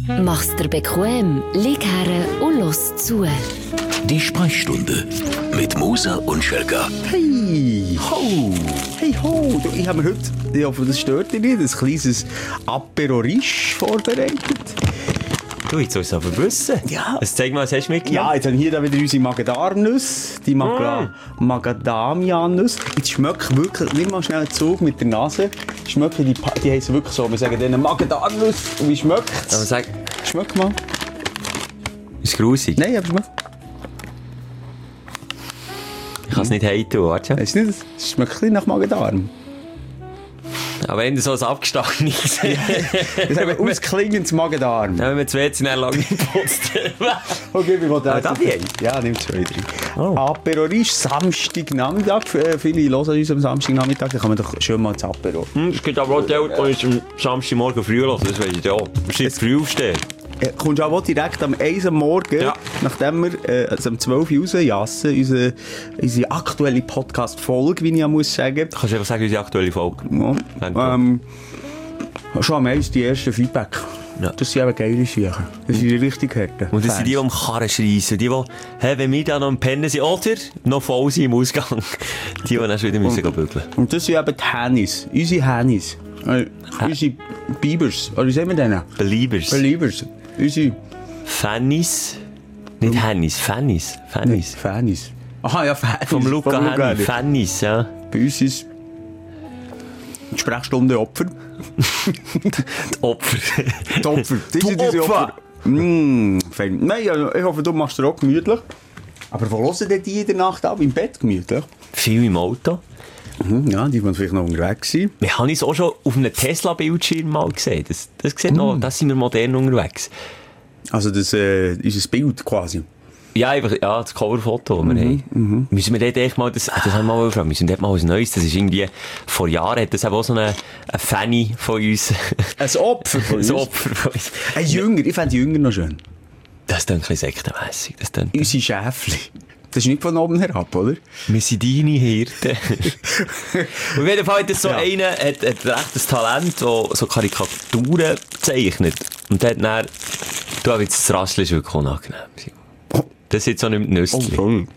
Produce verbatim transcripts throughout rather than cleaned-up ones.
Mach's dir bequem, lieg her und los zu. Die Sprechstunde mit Musa und Schelka. Hey, ho, hey, ho. Du, ich habe mir heute, ich hoffe, das stört dich nicht, ein kleines Apéro Riche vorbereitet. Du, jetzt sollst du aber wissen. Ja. Also, zeig mal, was hast du mitgenommen? Ja, jetzt haben wir hier wieder unsere Macadamnüsse, die Maga- Mm. Macadamia-Nüsse. Jetzt schmeckt wirklich, nimm mal schnell einen Zug mit der Nase. Schmeckt die, die heißen wirklich so, wir sagen denen Macadamnüsse. Und wie schmeckt es? Aber sag, Schmeckt mal. ist es grusig? Nein, aber schmeckt. Ich kann es nicht heimtun, warte. Es nicht, es schmeckt ein bisschen nach Magen-Darm. Aber wenn du so ein abgestandenes... Das ist ein ausklingendes Magen-Darm. Ja, wenn wir zwei Zähne lang nicht geputzt haben. Okay, wie wollt ihr Ah, darf ich? Ja, nimm zwei, drei. Oh. Apéro Riche, Samstagnachmittag. Äh, Viele hören uns am Samstagnachmittag, da kann man doch schön mal ins Apéro. Hm, es gibt aber auch die, die uns am Samstagmorgen früh hören, das weiss ich ja. Wir sind früh aufstehen. Äh, kommst du auch direkt am eins am Morgen, Ja. nachdem wir äh, also um zwölf Uhr rausjassen, unsere, unsere aktuelle Podcast-Folge, wie ich ja muss sagen. Kannst du einfach sagen, unsere aktuelle Folge? Ja. Ähm, schon am eins die ersten Feedback. Ja. Das sind eben geile Sachen. Das sind die richtig harten. Und das sind die, die Fans. am Karren schreissen. Die, die, hey, wenn wir da noch am Pennen sind, oder noch voll sind im Ausgang, die, die dann schon wieder müssen bügeln. Und das sind eben die Hennis. Unsere Hennis. Äh, unsere Biebers. Oder wie sagen wir denen? Beliebers. Beliebers. Unsere Fannis. Nicht Hennis, Fannis. Fannis. Fannis. Aha, ja, Fannis. Vom Luca Hennis. Hennis. Fannis, ja. Bei uns ist die Sprechstunde Opfer. Die Opfer. Die Opfer. Das sind Die unsere Opfer. Mmh, fein. Nein, also, ich hoffe, du machst dir auch gemütlich. Aber wo hören denn die in der Nacht ab? Im Bett gemütlich? Viel im Auto. Mhm, ja, die waren vielleicht noch unterwegs sein. Wir haben es auch schon auf einem Tesla-Bildschirm mal gesehen. Das, das sieht noch, das sind wir modern unterwegs. Also das äh, ist ein Bild quasi. Ja, einfach, ja, das Coverfoto, das wir haben. Mhm. Müssen wir dort echt mal, das, das haben wir mal gefragt, müssen wir dort mal was Neues, das ist irgendwie, vor Jahren hat das auch so eine, eine Fanny von uns. Ein Opfer von uns. Ein Opfer von uns. Ein Jünger, ich fände Jünger noch schön. Das klingt ein bisschen sektenmässig. Das klingt, Unsere Schäfli. Das ist nicht von oben herab, oder? wir sind deine Hirten. Und auf jeden Fall hat das so Ja. einer, hat, hat recht ein Talent, der so Karikaturen zeichnet. Und der hat dann, du, aber jetzt das Rassel ist wirklich unangenehm. Das ist jetzt auch nicht mit Nüssli. toll.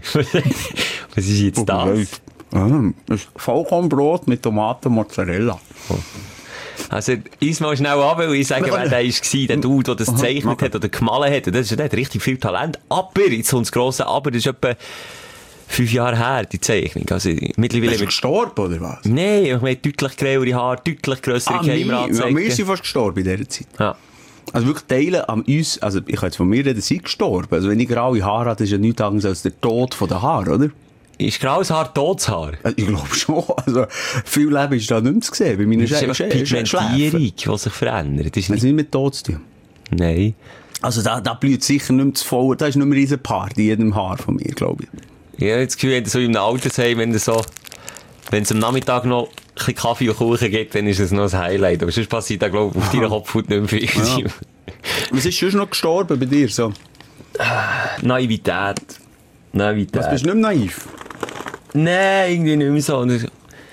Was ist jetzt das? Ah, das ist Vollkornbrot mit Tomaten und Mozzarella. Also, iss mal schnell ab, weil ich sage, wer der war, der Dude, der das gezeichnet hat oder gemalt hat. Und das ist, der hat richtig viel Talent. Aber, jetzt kommt das grosse Aber, das ist etwa fünf Jahre her, die Zeichnung. Also, mittlerweile... Bist du gestorben, oder was? Nein, ich habe deutlich grauere Haare, deutlich grössere Ah, wir, ja, Keimratsecken. wir sind fast gestorben in dieser Zeit. Ja. Also wirklich Teile an uns, also ich kann jetzt von mir reden, sind gestorben. Also wenn ich graue Haare habe, das ist ja nichts anderes als der Tod von den Haaren, oder? Ist graues Haar totes Haar? Also ich glaube schon. Also viel Leben ist da nicht mehr zu sehen bei meinen Das ist einfach Schläfen. Pigmentierung, die sich verändert. Das ist Das nicht... ist nicht mit Tod zu tun. Nein. Also da, da blüht sicher nicht mehr zu voll. Da ist nicht mehr riesen Paar in jedem Haar von mir, glaube ich. Ich habe das Gefühl, wenn du so in einem Altersheim, wenn du so, wenn es am Nachmittag noch ein bisschen Kaffee und Kuchen gibt, dann ist das noch ein Highlight. Aber sonst passiert da, glaube ich, auf deiner Kopfhaut nicht mehr viel. Ja. Was ist schon noch gestorben bei dir? So? Naivität. Naivität. Was, bist du nicht mehr naiv? Nein, irgendwie nicht mehr so. Und ich-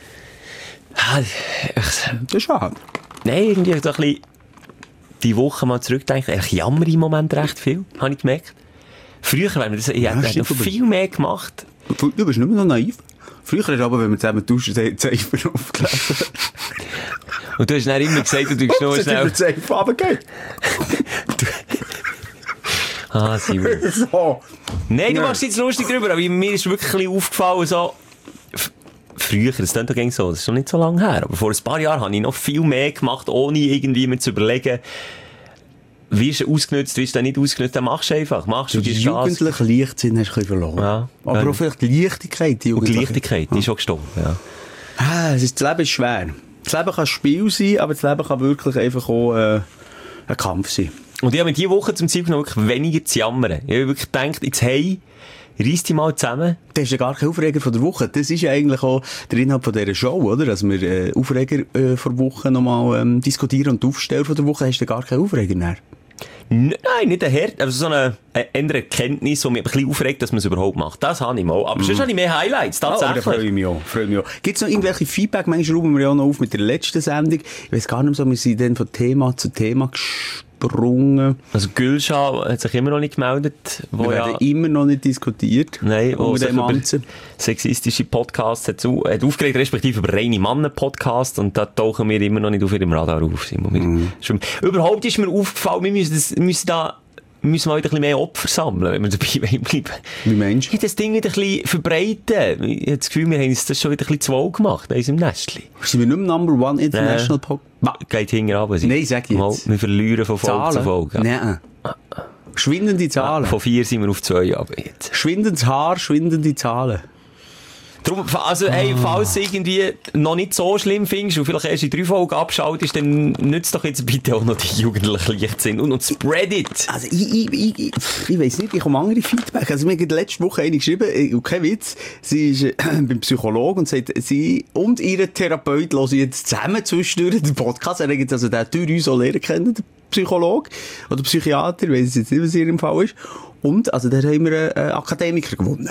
Ah, ich- Das ist schade. Nein, irgendwie so ein bisschen die Woche mal zurückdenken. Ich jammere im Moment recht viel, habe ich gemerkt. Früher, wenn wir das, ich hätte stimmt, noch aber- viel mehr gemacht. Du du bist nicht mehr noch naiv. Früher ist aber, wenn wir zusammen tauschen, die Zeifer aufgelesen. Und du hast dann immer gesagt, du tust nur schnell... Die Zeifer runtergehen. Ah, Simon. So. Nein, du Nein. machst jetzt lustig drüber, aber mir ist wirklich ein bisschen aufgefallen, so... f- Früher, das klingt doch so, das ist noch nicht so lange her, aber vor ein paar Jahren habe ich noch viel mehr gemacht, ohne irgendwie mir zu überlegen, wie ist er ausgenutzt, wie ist er nicht ausgenutzt, dann machst du einfach, machst du, Die gibst Gas. jugendliche Leichtsinn hast du ein bisschen verloren. Ja. Aber Ja. auch vielleicht die Leichtigkeit. Die Und die Jugendliche. Leichtigkeit, die ist schon gestorben, ja. Ah, es ist, das Leben ist schwer. Das Leben kann ein Spiel sein, aber das Leben kann wirklich einfach auch äh, ein Kampf sein. Und ich habe mir diese Woche zum Ziel genommen, wirklich weniger zu jammern. Ich habe wirklich gedacht, jetzt hey, reiss dich mal zusammen. Das ist ja gar kein Aufreger von der Woche. Das ist ja eigentlich auch der Inhalt von dieser Show, oder? Dass wir äh, Aufreger äh, von der Woche nochmal ähm, diskutieren und aufstellen von der Woche. Hast du gar keinen Aufreger mehr? N- Nein, nicht ein Herd, also so eine, eine andere Erkenntnis, die mich ein bisschen aufregt, dass man es überhaupt macht. Das habe ich mal. Aber sonst habe ich mehr Highlights, Ah, aber da freue tatsächlich. ich mich auch. Freue mich auch. Gibt es noch irgendwelche Feedback? Manchmal rufen wir ja auch noch auf mit der letzten Sendung. Ich weiß gar nicht mehr so, wir sind dann von Thema zu Thema gesprungen. übersprungen. Also Gülşah hat sich immer noch nicht gemeldet. Wo Wir ja, werden immer noch nicht diskutiert. Nein, wo unter sich dem über Ganzen. sexistische Podcasts hat, zu, hat aufgeregt, respektive über reine Mannen-Podcasts, und da tauchen wir immer noch nicht auf ihrem Radar auf. Simon. Wir, Mhm. schon, überhaupt ist mir aufgefallen, wir müssen, das, müssen da wir müssen mal wieder ein bisschen mehr Opfer sammeln, wenn wir dabei bleiben. Wie meinst du? Ich das Ding wieder ein bisschen verbreiten. Ich habe das Gefühl, wir haben uns das schon wieder ein bisschen zu wohl gemacht, in unserem Nestchen. Sind wir nicht mehr Number One International Äh, Podcast? Geht hinten runter. Nein, sag jetzt. Mal, wir verlieren von Folge zu Folge. Nein. Schwindende Zahlen. Von vier sind wir auf zwei aber jetzt. Schwindendes Haar, schwindende Zahlen. Darum, also, hey, falls du irgendwie noch nicht so schlimm findest und vielleicht erst in drei Folgen abschaltest, dann nützt doch jetzt bitte auch noch die jugendlichen Leichtsinn und, und spread it. Also, ich, ich, ich, ich, ich weiss nicht, ich komme andere Feedback. Also, mir hat letzte Woche eine geschrieben, und kein Witz, sie ist äh, beim Psychologen und sagt, sie und ihre Therapeut hören jetzt zusammen zwischendurch den Podcast. Er hat also den durch uns auch lernen kennen, der Psychologe oder Psychiater, ich weiss jetzt nicht, was in ihrem Fall ist. Und, also, da haben wir einen Akademiker gewonnen.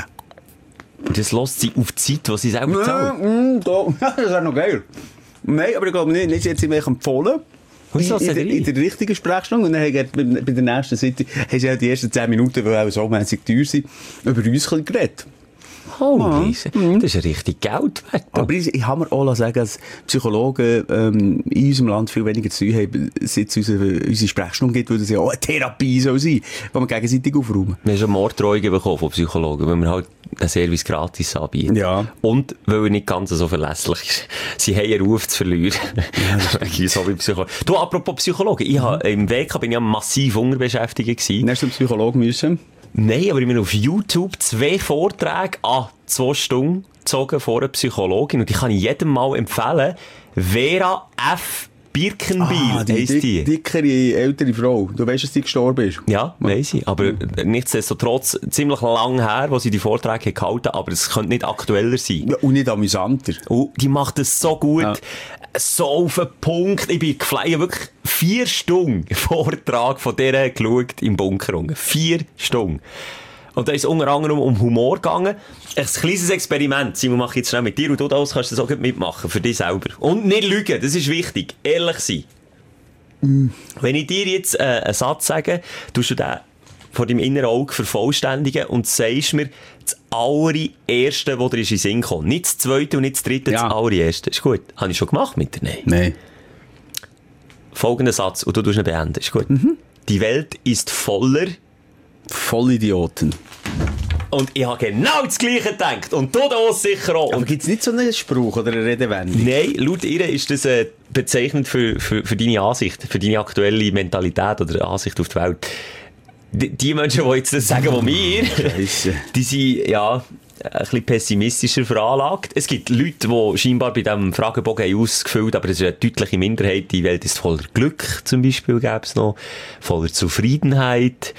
Und das lässt sie auf die Zeit, die sie selber zahlt. Mm, da. Das ist auch noch geil. Nein, aber ich glaube nicht. Nicht jetzt sie mich empfohlen. Was In, in, der, in der richtigen Sprechstunde. Und dann hat bei, bei der nächsten Seite, haben sie ja die ersten zehn Minuten, die auch so mässig teuer sind, über uns ein bisschen geredet. Oh, Ja. das ist ja richtig Geld wert. Aber ich, ich habe mir auch sagen, dass Psychologen ähm, in unserem Land viel weniger zu tun haben, seit es unsere, unsere Sprechstunde gibt, weil das ja auch eine Therapie soll sein, wo wir gegenseitig aufräumen. Wir haben schon Morddrohungen bekommen von Psychologen, weil wir halt einen Service gratis anbieten. Ja. Und weil er nicht ganz so verlässlich ist. Sie haben einen Ruf zu verlieren. Ja, so wie Psychologen. Du, apropos Psychologen, ich habe, im W K bin ich ja massiv unterbeschäftigt gewesen. Dann hast du zum Psychologen müssen. Nein, aber ich bin auf YouTube zwei Vorträge an zwei Stunden gezogen vor einer Psychologin, und die kann ich jedem mal empfehlen. Vera F. Birkenbiel Ah, die, heisst dick, die. dickere, ältere Frau. Du weißt, dass die gestorben ist. Ja, weiss ich. Aber nichtsdestotrotz ziemlich lang her, wo sie die Vorträge gehalten hat, aber es könnte nicht aktueller sein. Ja, und nicht amüsanter. Und die macht es so gut. Ja. So auf den Punkt. Ich bin geflogen, wirklich vier Stunden Vortrag von der geschaut im Bunker. Vier Stunden. Und da ist es unter anderem um Humor gegangen. Ein kleines Experiment. Simon, mache ich jetzt schnell mit dir, und du das kannst du das auch mitmachen. Für dich selber. Und nicht lügen, das ist wichtig. Ehrlich sein. Mm. Wenn ich dir jetzt äh, einen Satz sage, tust du den vor deinem inneren Auge vervollständigen und sagst mir das allererste, was dir in den Sinn kommt. Nicht das zweite und nicht das dritte, Ja. das allererste. Ist gut. Habe ich schon gemacht mit dir? Nein. Nein. Folgender Satz, und du tust ihn beenden. Ist gut. Mhm. Die Welt ist voller... Vollidioten. Und ich habe genau das Gleiche gedacht. Und du das sicher auch. Aber Und gibt es nicht so einen Spruch oder eine Redewendung? nein, laut ihr ist das äh, bezeichnend für, für, für deine Ansicht, für deine aktuelle Mentalität oder Ansicht auf die Welt. Die, die Menschen, die jetzt das sagen, wie mir, Scheisse. die sind, ja, ein bisschen pessimistischer veranlagt. Es gibt Leute, die scheinbar bei diesem Fragebogen haben ausgefüllt, aber es ist eine deutliche Minderheit. Die Welt ist voller Glück, zum Beispiel, gäbe es noch. Voller Zufriedenheit.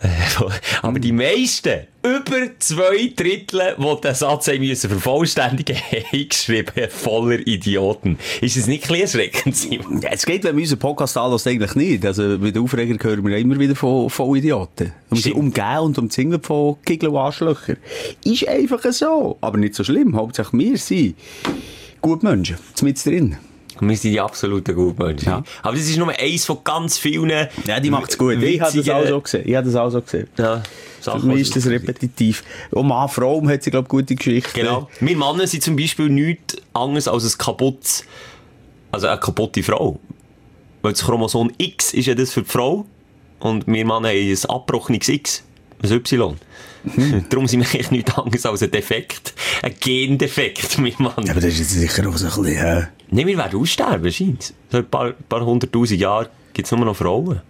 Aber die meisten, über zwei Drittel, die den Satz haben müssen vervollständigen, haben geschrieben, voller Idioten. Ist es nicht ein bisschen erschreckend, Simon? Ja, es geht, wenn wir unseren Podcast anhören, eigentlich nicht. Also, bei den Aufregern hören wir immer wieder von Vollidioten. Und wir sind Stimmt. umgeben und umzingelt von Giggeln und Arschlöchern. Ist einfach so. Aber nicht so schlimm. Hauptsächlich wir sind gute Menschen. Mit drin. Wir sind die absoluten Gutmenschen. Ja. Aber das ist nur eins von ganz vielen. Ja, die macht's gut. Ich habe das auch so gesehen. Ich habe das auch so gesehen. Ja, Für Sachen, mich ist das repetitiv. Und Mann, Frau hat sie, glaube ich, gute Geschichten. Genau. Wir Männer sind zum Beispiel nichts anderes als ein kaputt, also eine kaputte Frau. Weil das Chromosom X ist ja das für die Frau. Und wir Männer haben ein abbrochenes X. Ein Y. Hm. Darum sind wir eigentlich nichts anderes als ein Defekt. Ein Gendefekt, wir Männer. Ja, aber das ist jetzt sicher auch so ein bisschen... Äh Nein, wir werden aussterben, scheint. So ein paar, paar hunderttausend Jahre gibt es nur noch Frauen.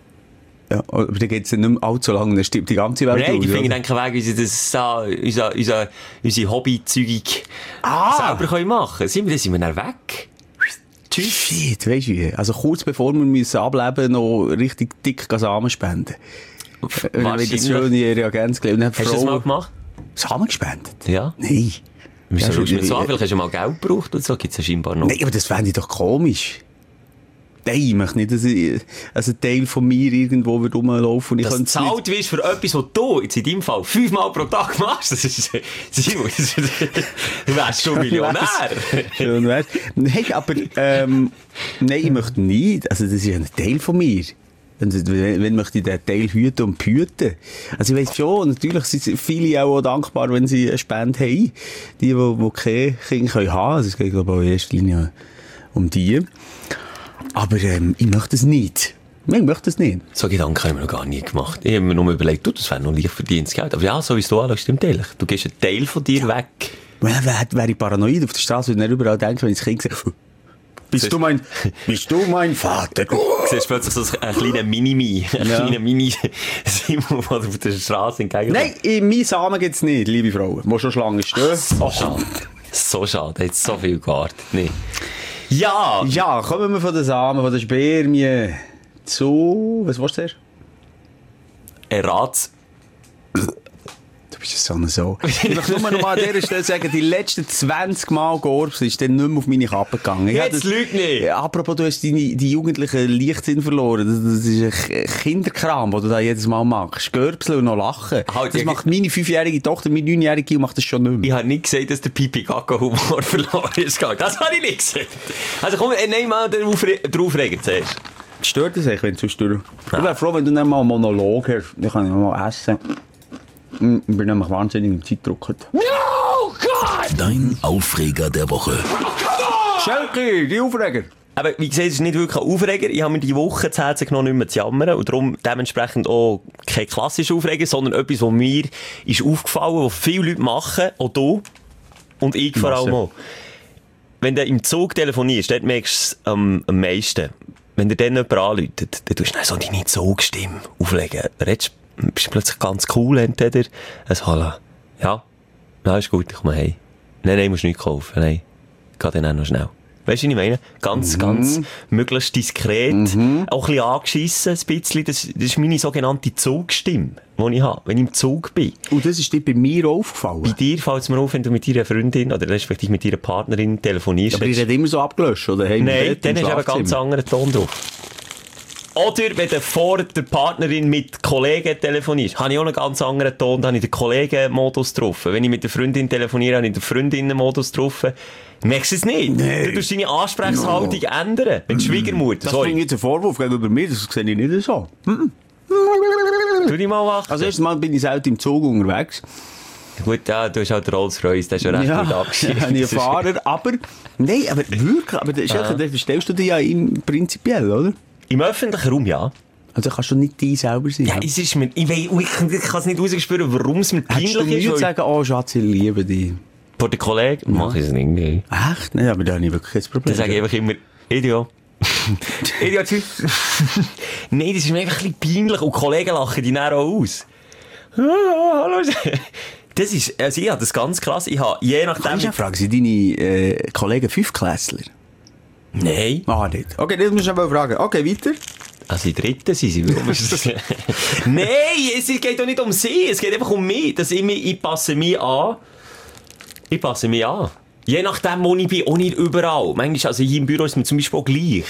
ja, aber dann geht es nicht mehr allzu lange. Dann stirbt die ganze Welt Nein, aus, die finden oder? denken Weg, wie sie das so, unser, unser, unsere Hobbyzeug Ah! selber können machen können. Sind wir, dann sind wir dann weg. Tschüss. Shit, weisst du wie? Also kurz bevor wir müssen ableben, noch richtig dick Samen spenden. Wenn wir das schöne Reagenz gelegt haben. Hast du das mal gemacht? Samen gespendet? Ja. Nein. Wieso Ja, schaust du mir so äh, an? Vielleicht hast du mal Geld gebraucht und so. Gibt es ja scheinbar noch. Nein, aber das fände ich doch komisch. Nein, ich möchte nicht, dass ich, also ein Teil von mir irgendwo wird rumlaufen und ich Dass du könnte es nicht- zahlt wirst für etwas, was du jetzt in deinem Fall fünfmal pro Tag machst, das ist, Simon, das ist, du wärst schon Millionär. Schön wär's. Nein, aber, ähm, nein, ich möchte nicht. Also, das ist ja ein Teil von mir. Und wenn, wenn möchte ich den Teil hüten und behüten? Also ich weiss schon, natürlich sind viele auch dankbar, wenn sie eine Spende haben. Die, die, die keine Kinder haben können. Also es geht, glaube ich, auch in erster Linie um die. Aber ähm, ich möchte es nicht. Ich möchte es nicht. So Gedanken habe ich mir noch gar nie gemacht. Ich habe mir nur überlegt, du, das wäre noch leicht verdientes Geld. Aber ja, so wie es du anschaust, stimmt ehrlich. Du gehst einen Teil von dir ja. weg. Wäre wär ich paranoid auf der Straße, würde ich nicht überall denken, wenn ich das Kind sehe, bist du mein, bist du mein Vater? Du siehst plötzlich so ein kleiner Mini-Mi, ein ja. kleiner Mini-Simon, der auf der Straße entgegenkommt. Nein, in meinen Samen gibt es nicht, liebe Frauen, die schon Schlangen stehen. So oh. schade. So schade, da hat so viel gewartet. Nee. Ja! Ja, kommen wir von den Samen, von den Spermien zu... Was war's zuerst? Errat's. Du bist so eine so. Ich möchte nur noch mal an dieser Stelle sagen, die letzten zwanzig Mal Gorbs ist dann nicht mehr auf meine Kappe gegangen. Jetzt lüg nicht! Ja, apropos, du hast deine, die jugendlichen Leichtsinn verloren. Das, das ist ein Kinderkram, den du da jedes Mal machst. Görbseln und noch lachen. Halt, das macht meine fünfjährige Tochter, meine neunjährige macht das schon nicht mehr. Ich habe nicht gesagt, dass der Pipi-Kaka-Humor verloren ist. Das habe ich nicht gesagt. Also komm, nehm mal den Aufreger zuerst. Stört das eigentlich, wenn du störst? Ja. Ich wäre froh, wenn du dann mal einen Monolog hast. Dann kann ich mal essen. Ich bin nämlich wahnsinnig im Zeitdruck. No, God! Dein Aufreger der Woche. Schelke, die Aufreger. Aber wie gesagt, es ist nicht wirklich ein Aufreger. Ich habe mir die Woche zu Herzen genommen, nicht mehr zu jammern. Und darum dementsprechend auch kein klassischer Aufreger, sondern etwas, was mir ist aufgefallen, was viele Leute machen, auch du und ich vor allem auch. Wenn du im Zug telefonierst, dort merkst du es am, am meisten. Wenn dir dann jemand anruft, dann tust du so deine Zugstimme auflegen. Redest bist du plötzlich ganz cool, entweder ein Hallo. Ja, na, ist gut, ich komme heim. Nein, nein, musst du nichts kaufen, nein. Geh dann auch noch schnell. Weißt du, was ich meine? Ganz, mhm. ganz möglichst diskret, mhm. auch ein bisschen angeschissen, ein bisschen. Das, das ist meine sogenannte Zugstimme, die ich habe, wenn ich im Zug bin. Und das ist dir bei mir aufgefallen? Bei dir fällt es mir auf, wenn du mit deiner Freundin oder respektive mit deiner Partnerin telefonierst. Aber ihr habt immer so abgelöscht, oder? Nein, Bett, dann hast du eben ganz anderen Ton drauf. Oder wenn du vor der Partnerin mit Kollegen telefonierst, habe ich auch einen ganz anderen Ton, da habe ich den Kollegen-Modus drauf. Wenn ich mit der Freundin telefoniere, habe ich den Freundinnen-Modus drauf. Merkst du es nicht? Nee. Du musst deine Ansprechhaltung no. ändern. Wenn die Schwiegermutter... Das klingt jetzt ein Vorwurf gegenüber mir, das sehe ich nicht so. Tu dich mal achten. Also erstens mal bin ich selten im Zug unterwegs. Gut, ja, du hast halt Rolls-Royce, das ist schon recht ja, gut abgeschrieben. Ja, ich einen Fahrer, aber... Nein, aber wirklich, aber das ja. verstellst du dich ja im prinzipiell, oder? Im öffentlichen Raum, ja. Also kannst du nicht die selber sein? Ja, ja? Es ist mir, ich, weiss, ich, ich kann es nicht rausspüren, warum es mir peinlich ist. Hättest du nicht sagen, oh Schatz, ich liebe dich? Vor den Kollegen? Ja. Mach ich es nicht. Echt? Nein, aber da habe ich wirklich kein Problem. Dann sage ich einfach immer, Idiot. Idiot, tschüss. Nein, das ist mir einfach ein bisschen peinlich und die Kollegen lachen die dann auch aus. Hallo. Das ist, also ich habe das ganz krass, ich habe je nachdem... Kannst du ja fragen, sind deine äh, Kollegen Fünftklässler? Nein. Ah, nicht. Okay, das musst du aber fragen. Okay, weiter. Also die Dritten sind sie. Nein, es geht doch nicht um sie, es geht einfach um mich. Dass ich, mich, ich passe mich an. Ich passe mich an. Je nachdem, wo ich bin, auch nicht überall. Manchmal, also hier im Büro ist mir zum Beispiel auch gleich.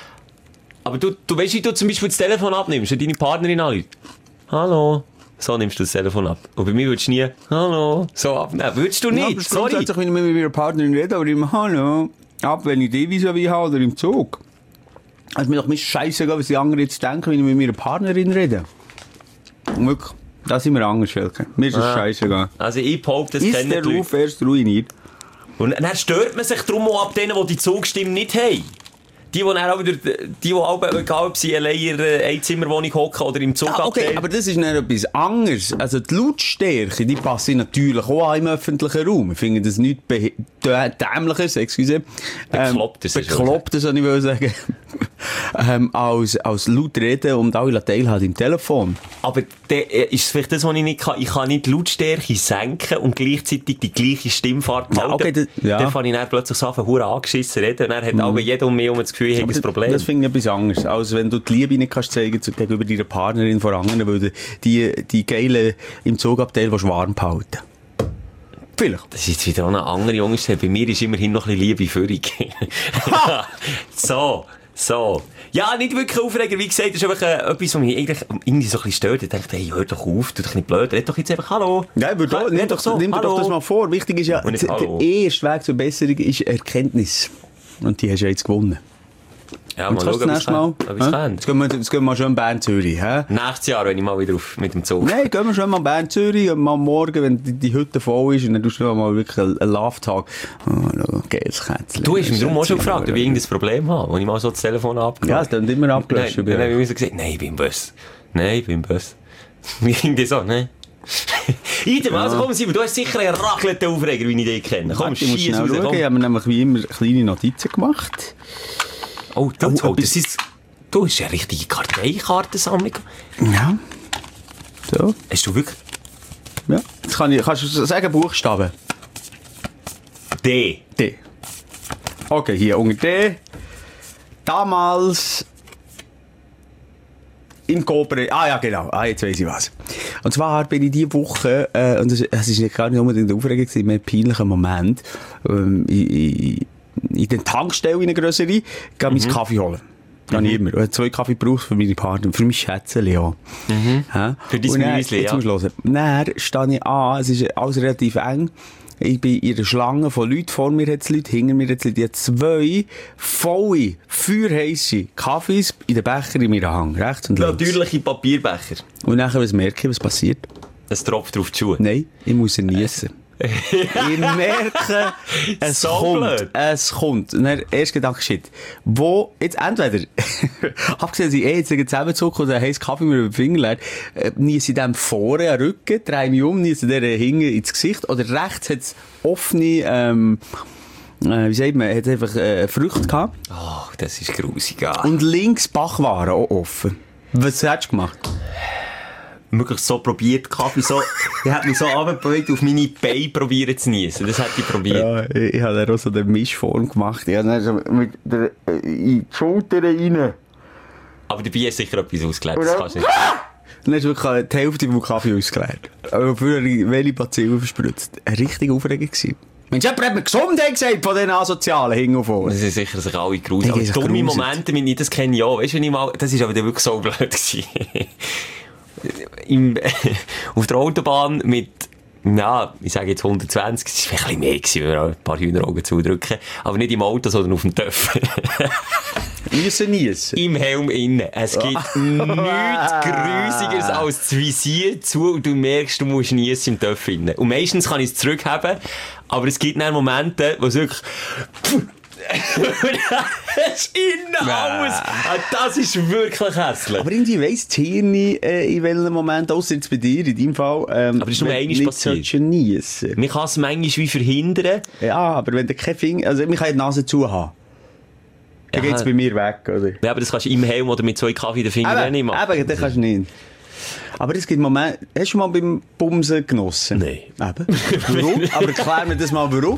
Aber du, du weißt, wie du zum Beispiel das Telefon abnimmst und deine Partnerin anruft. Hallo. So nimmst du das Telefon ab. Und bei mir würdest du nie, hallo, so abnehmen. Würdest du nicht, ja, aber sorry. Grundsätzlich, wenn ich mit meiner Partnerin rede, aber immer hallo. Ab, wenn ich die vis-à-vis habe oder im Zug. Also mir doch mir scheißegal, was die anderen jetzt denken, wenn ich mit meiner Partnerin rede. Und wirklich, da sind wir anders, Schelke. Mir ist das ah. scheißegal. Also ich behaupte, das kennen die Leute. Ist der Ruf erst ruiniert. Und dann stört man sich darum auch ab denen, die die Zugstimme nicht haben. Die, die dann auch wieder, die, die auch, egal ob sie allein in einer Einzimmerwohnung hocken oder im Zug ja, okay, abgehen. Aber das ist dann etwas anderes. Also die Lautstärke, die passen natürlich auch an im öffentlichen Raum. Ich finde das nichts dämliches, excuse. Beklopptes. Ähm, Beklopptes, soll ich will sagen. ähm, als, als laut reden und alle teilhaben im Telefon. Aber der, ist es vielleicht das, was ich nicht kann? Ich kann nicht die Lautstärke senken und gleichzeitig die gleiche Stimmfahrt behalten. Ja, okay, das, ja. Dann fange ich dann plötzlich so von Hure angeschissen reden und dann hat mhm. aber jeder um mich um das Gefühl, ich habe ein Problem. Das finde ich etwas anderes. Als wenn du die Liebe nicht kannst zeigen zu, gegenüber deiner Partnerin vor anderen, weil du die, die Geile im Zugabteil warm behalten. Vielleicht. Das ist jetzt wieder eine andere Angst. Bei mir ist immerhin noch ein bisschen Liebe führig. So, so. Ja, nicht wirklich Aufreger. Wie gesagt, das ist einfach äh, etwas, was mich eigentlich irgendwie so ein bisschen stört. Ich denke, hey, hör doch auf, tu doch nicht blöd. Red doch jetzt einfach Hallo. Ja, aber da, nimm, doch, so, nimm doch das mal vor. Wichtig ist ja, der erste Weg zur Besserung ist Erkenntnis. Und die hast du jetzt gewonnen. Ja, Und mal was schauen, das nächste ob Mal? ich's kann. Ob ich's Hä? kann. Jetzt gehen wir, jetzt gehen wir mal schon Bern-Zürich, hä? Nächstes Jahr, wenn ich mal wieder auf, mit dem Zug. Nein, gehen wir schon mal Bern-Zürich und mal morgen, wenn die, die Hütte voll ist, und dann tust du mal wirklich einen, einen Love-Tag. Oh, geiles Kätzchen. Du hast mich darum auch schon gefragt, ob ich irgendein Problem habe, wo ich mal so das Telefon abgelöst Ja, es klingt immer abgelöscht. Nein, dann habe ich mir so gesagt, nein, ich bin Böss. Nein, ich bin Böss. Irgendwie so, nein. Idem, also komm Simon, du hast sicher einen rachelnden Aufreger, wie ich dich kenne. Komm, ich muss schieß schnell raus, schauen. komm. Ich habe mir nämlich wie immer kleine Notizen gemacht. Oh, du, Oh, oh, etwas- das ist... Du hast eine richtige Karteikartensammlung. Ja. So. Hast du wirklich... Ja. Jetzt kann ich, kannst du sagen Buchstaben? D. D. Okay, hier unter D. Damals im Koper. Ah ja, genau. Ah, jetzt weiss ich was. Und zwar bin ich diese Woche, äh, und es es ist nicht gar nicht unbedingt eine Aufregung, es war mehr ein peinlicher Moment, ähm, in, in, in den Tankstelle in eine grössere, gehe mhm. meinen Kaffee holen. Kann ich immer. Ich habe zwei Kaffee gebraucht für meine Partner, für mein Schätzchen, ja. Mhm. Ja? Für dein Und dann- Müsli, jetzt ja. musst du hören. Dann stehe ich an, es ist alles relativ eng. Ich bin in einer Schlange von Leuten, vor mir hat es Leute, hinter mir hat es Leute. Ich habe zwei volle, feuerheisse Kaffees in den Becher in meiner Hand, rechts und links. Natürliche Papierbecher. Und nachher, was merke ich, was passiert? Es tropft drauf die Schuhe. Nein, ich muss ihn niesen. Ich merke, es So kommt, blöd. es kommt. Und dann, erst Gedanke, shit, wo, jetzt entweder, abgesehen, dass ich eh jetzt zusammenzucken oder einen heißen Kaffee mir über den Finger leert, äh, niese ich dem vorne an den Rücken, drehe mich um, niese der hinten ins Gesicht, oder rechts hat es offene, ähm, äh, wie sagt man, hat einfach, äh, Früchte gehabt, Oh, das ist grusig. Ja. und links Backwaren auch offen. Was hast du gemacht? Möglichst so probiert, Kaffee so... Ich habe mich so runtergebeugt, auf meine Beine probieren zu niesen. Das hätte ich probiert. Ja, ich, ich habe dann auch so eine Mischform gemacht. Ich habe dann so mit der, äh, in die Schulter rein. Aber dabei hast du sicher etwas ausgelernt. Das Oder? kannst du nicht. Dann hast du wirklich die Hälfte vom Kaffee ausgeleert. Aber für welche Bazillen verspritzt. Eine richtige Aufregung gewesen. Mensch, jemand hat mir Gesundheit gesagt von diesen Asozialen hin und vor. Das sind sicher sich alle grusig. Die Aber sich dumme gruselt. Momente, wenn ich das kenne, ja. Weißt du, wenn ich mal... Das ist aber dann wirklich so blöd gewesen. Im, auf der Autobahn mit, ja, ich sage jetzt hundertzwanzig, das war vielleicht ein bisschen mehr gewesen, wenn wir ein paar Hühneraugen zudrücken. Aber nicht im Auto, sondern auf dem Töpfer. Müssen niesen. Im Helm innen. Es gibt nichts Grusigeres als das Visier zu und du merkst, du musst niesen im Töpfer innen. Und meistens kann ich es zurückhaben, aber es gibt dann Momente, wo es wirklich... Es ist innen alles. Ah, das ist wirklich hässlich. Aber irgendwie weiss das Hirn nicht, äh, in welchem Moment, ausser jetzt bei dir, in deinem Fall, ähm, Aber das ist nur wenn einmal nicht passiert. solltest du niesen. Man kann es manchmal wie verhindern. Ja, aber wenn du kein Finger, also man kann ja die Nase zu haben. Dann Ja. geht's bei mir weg, oder? Ja, aber das kannst du im Helm oder mit zwei Kaffee in den Fingern nicht machen. Eben, das kannst du nicht. Aber es gibt Momente, hast du schon mal beim Bumsen genossen? Nein. Eben. Warum? Aber erklär mir das mal, warum?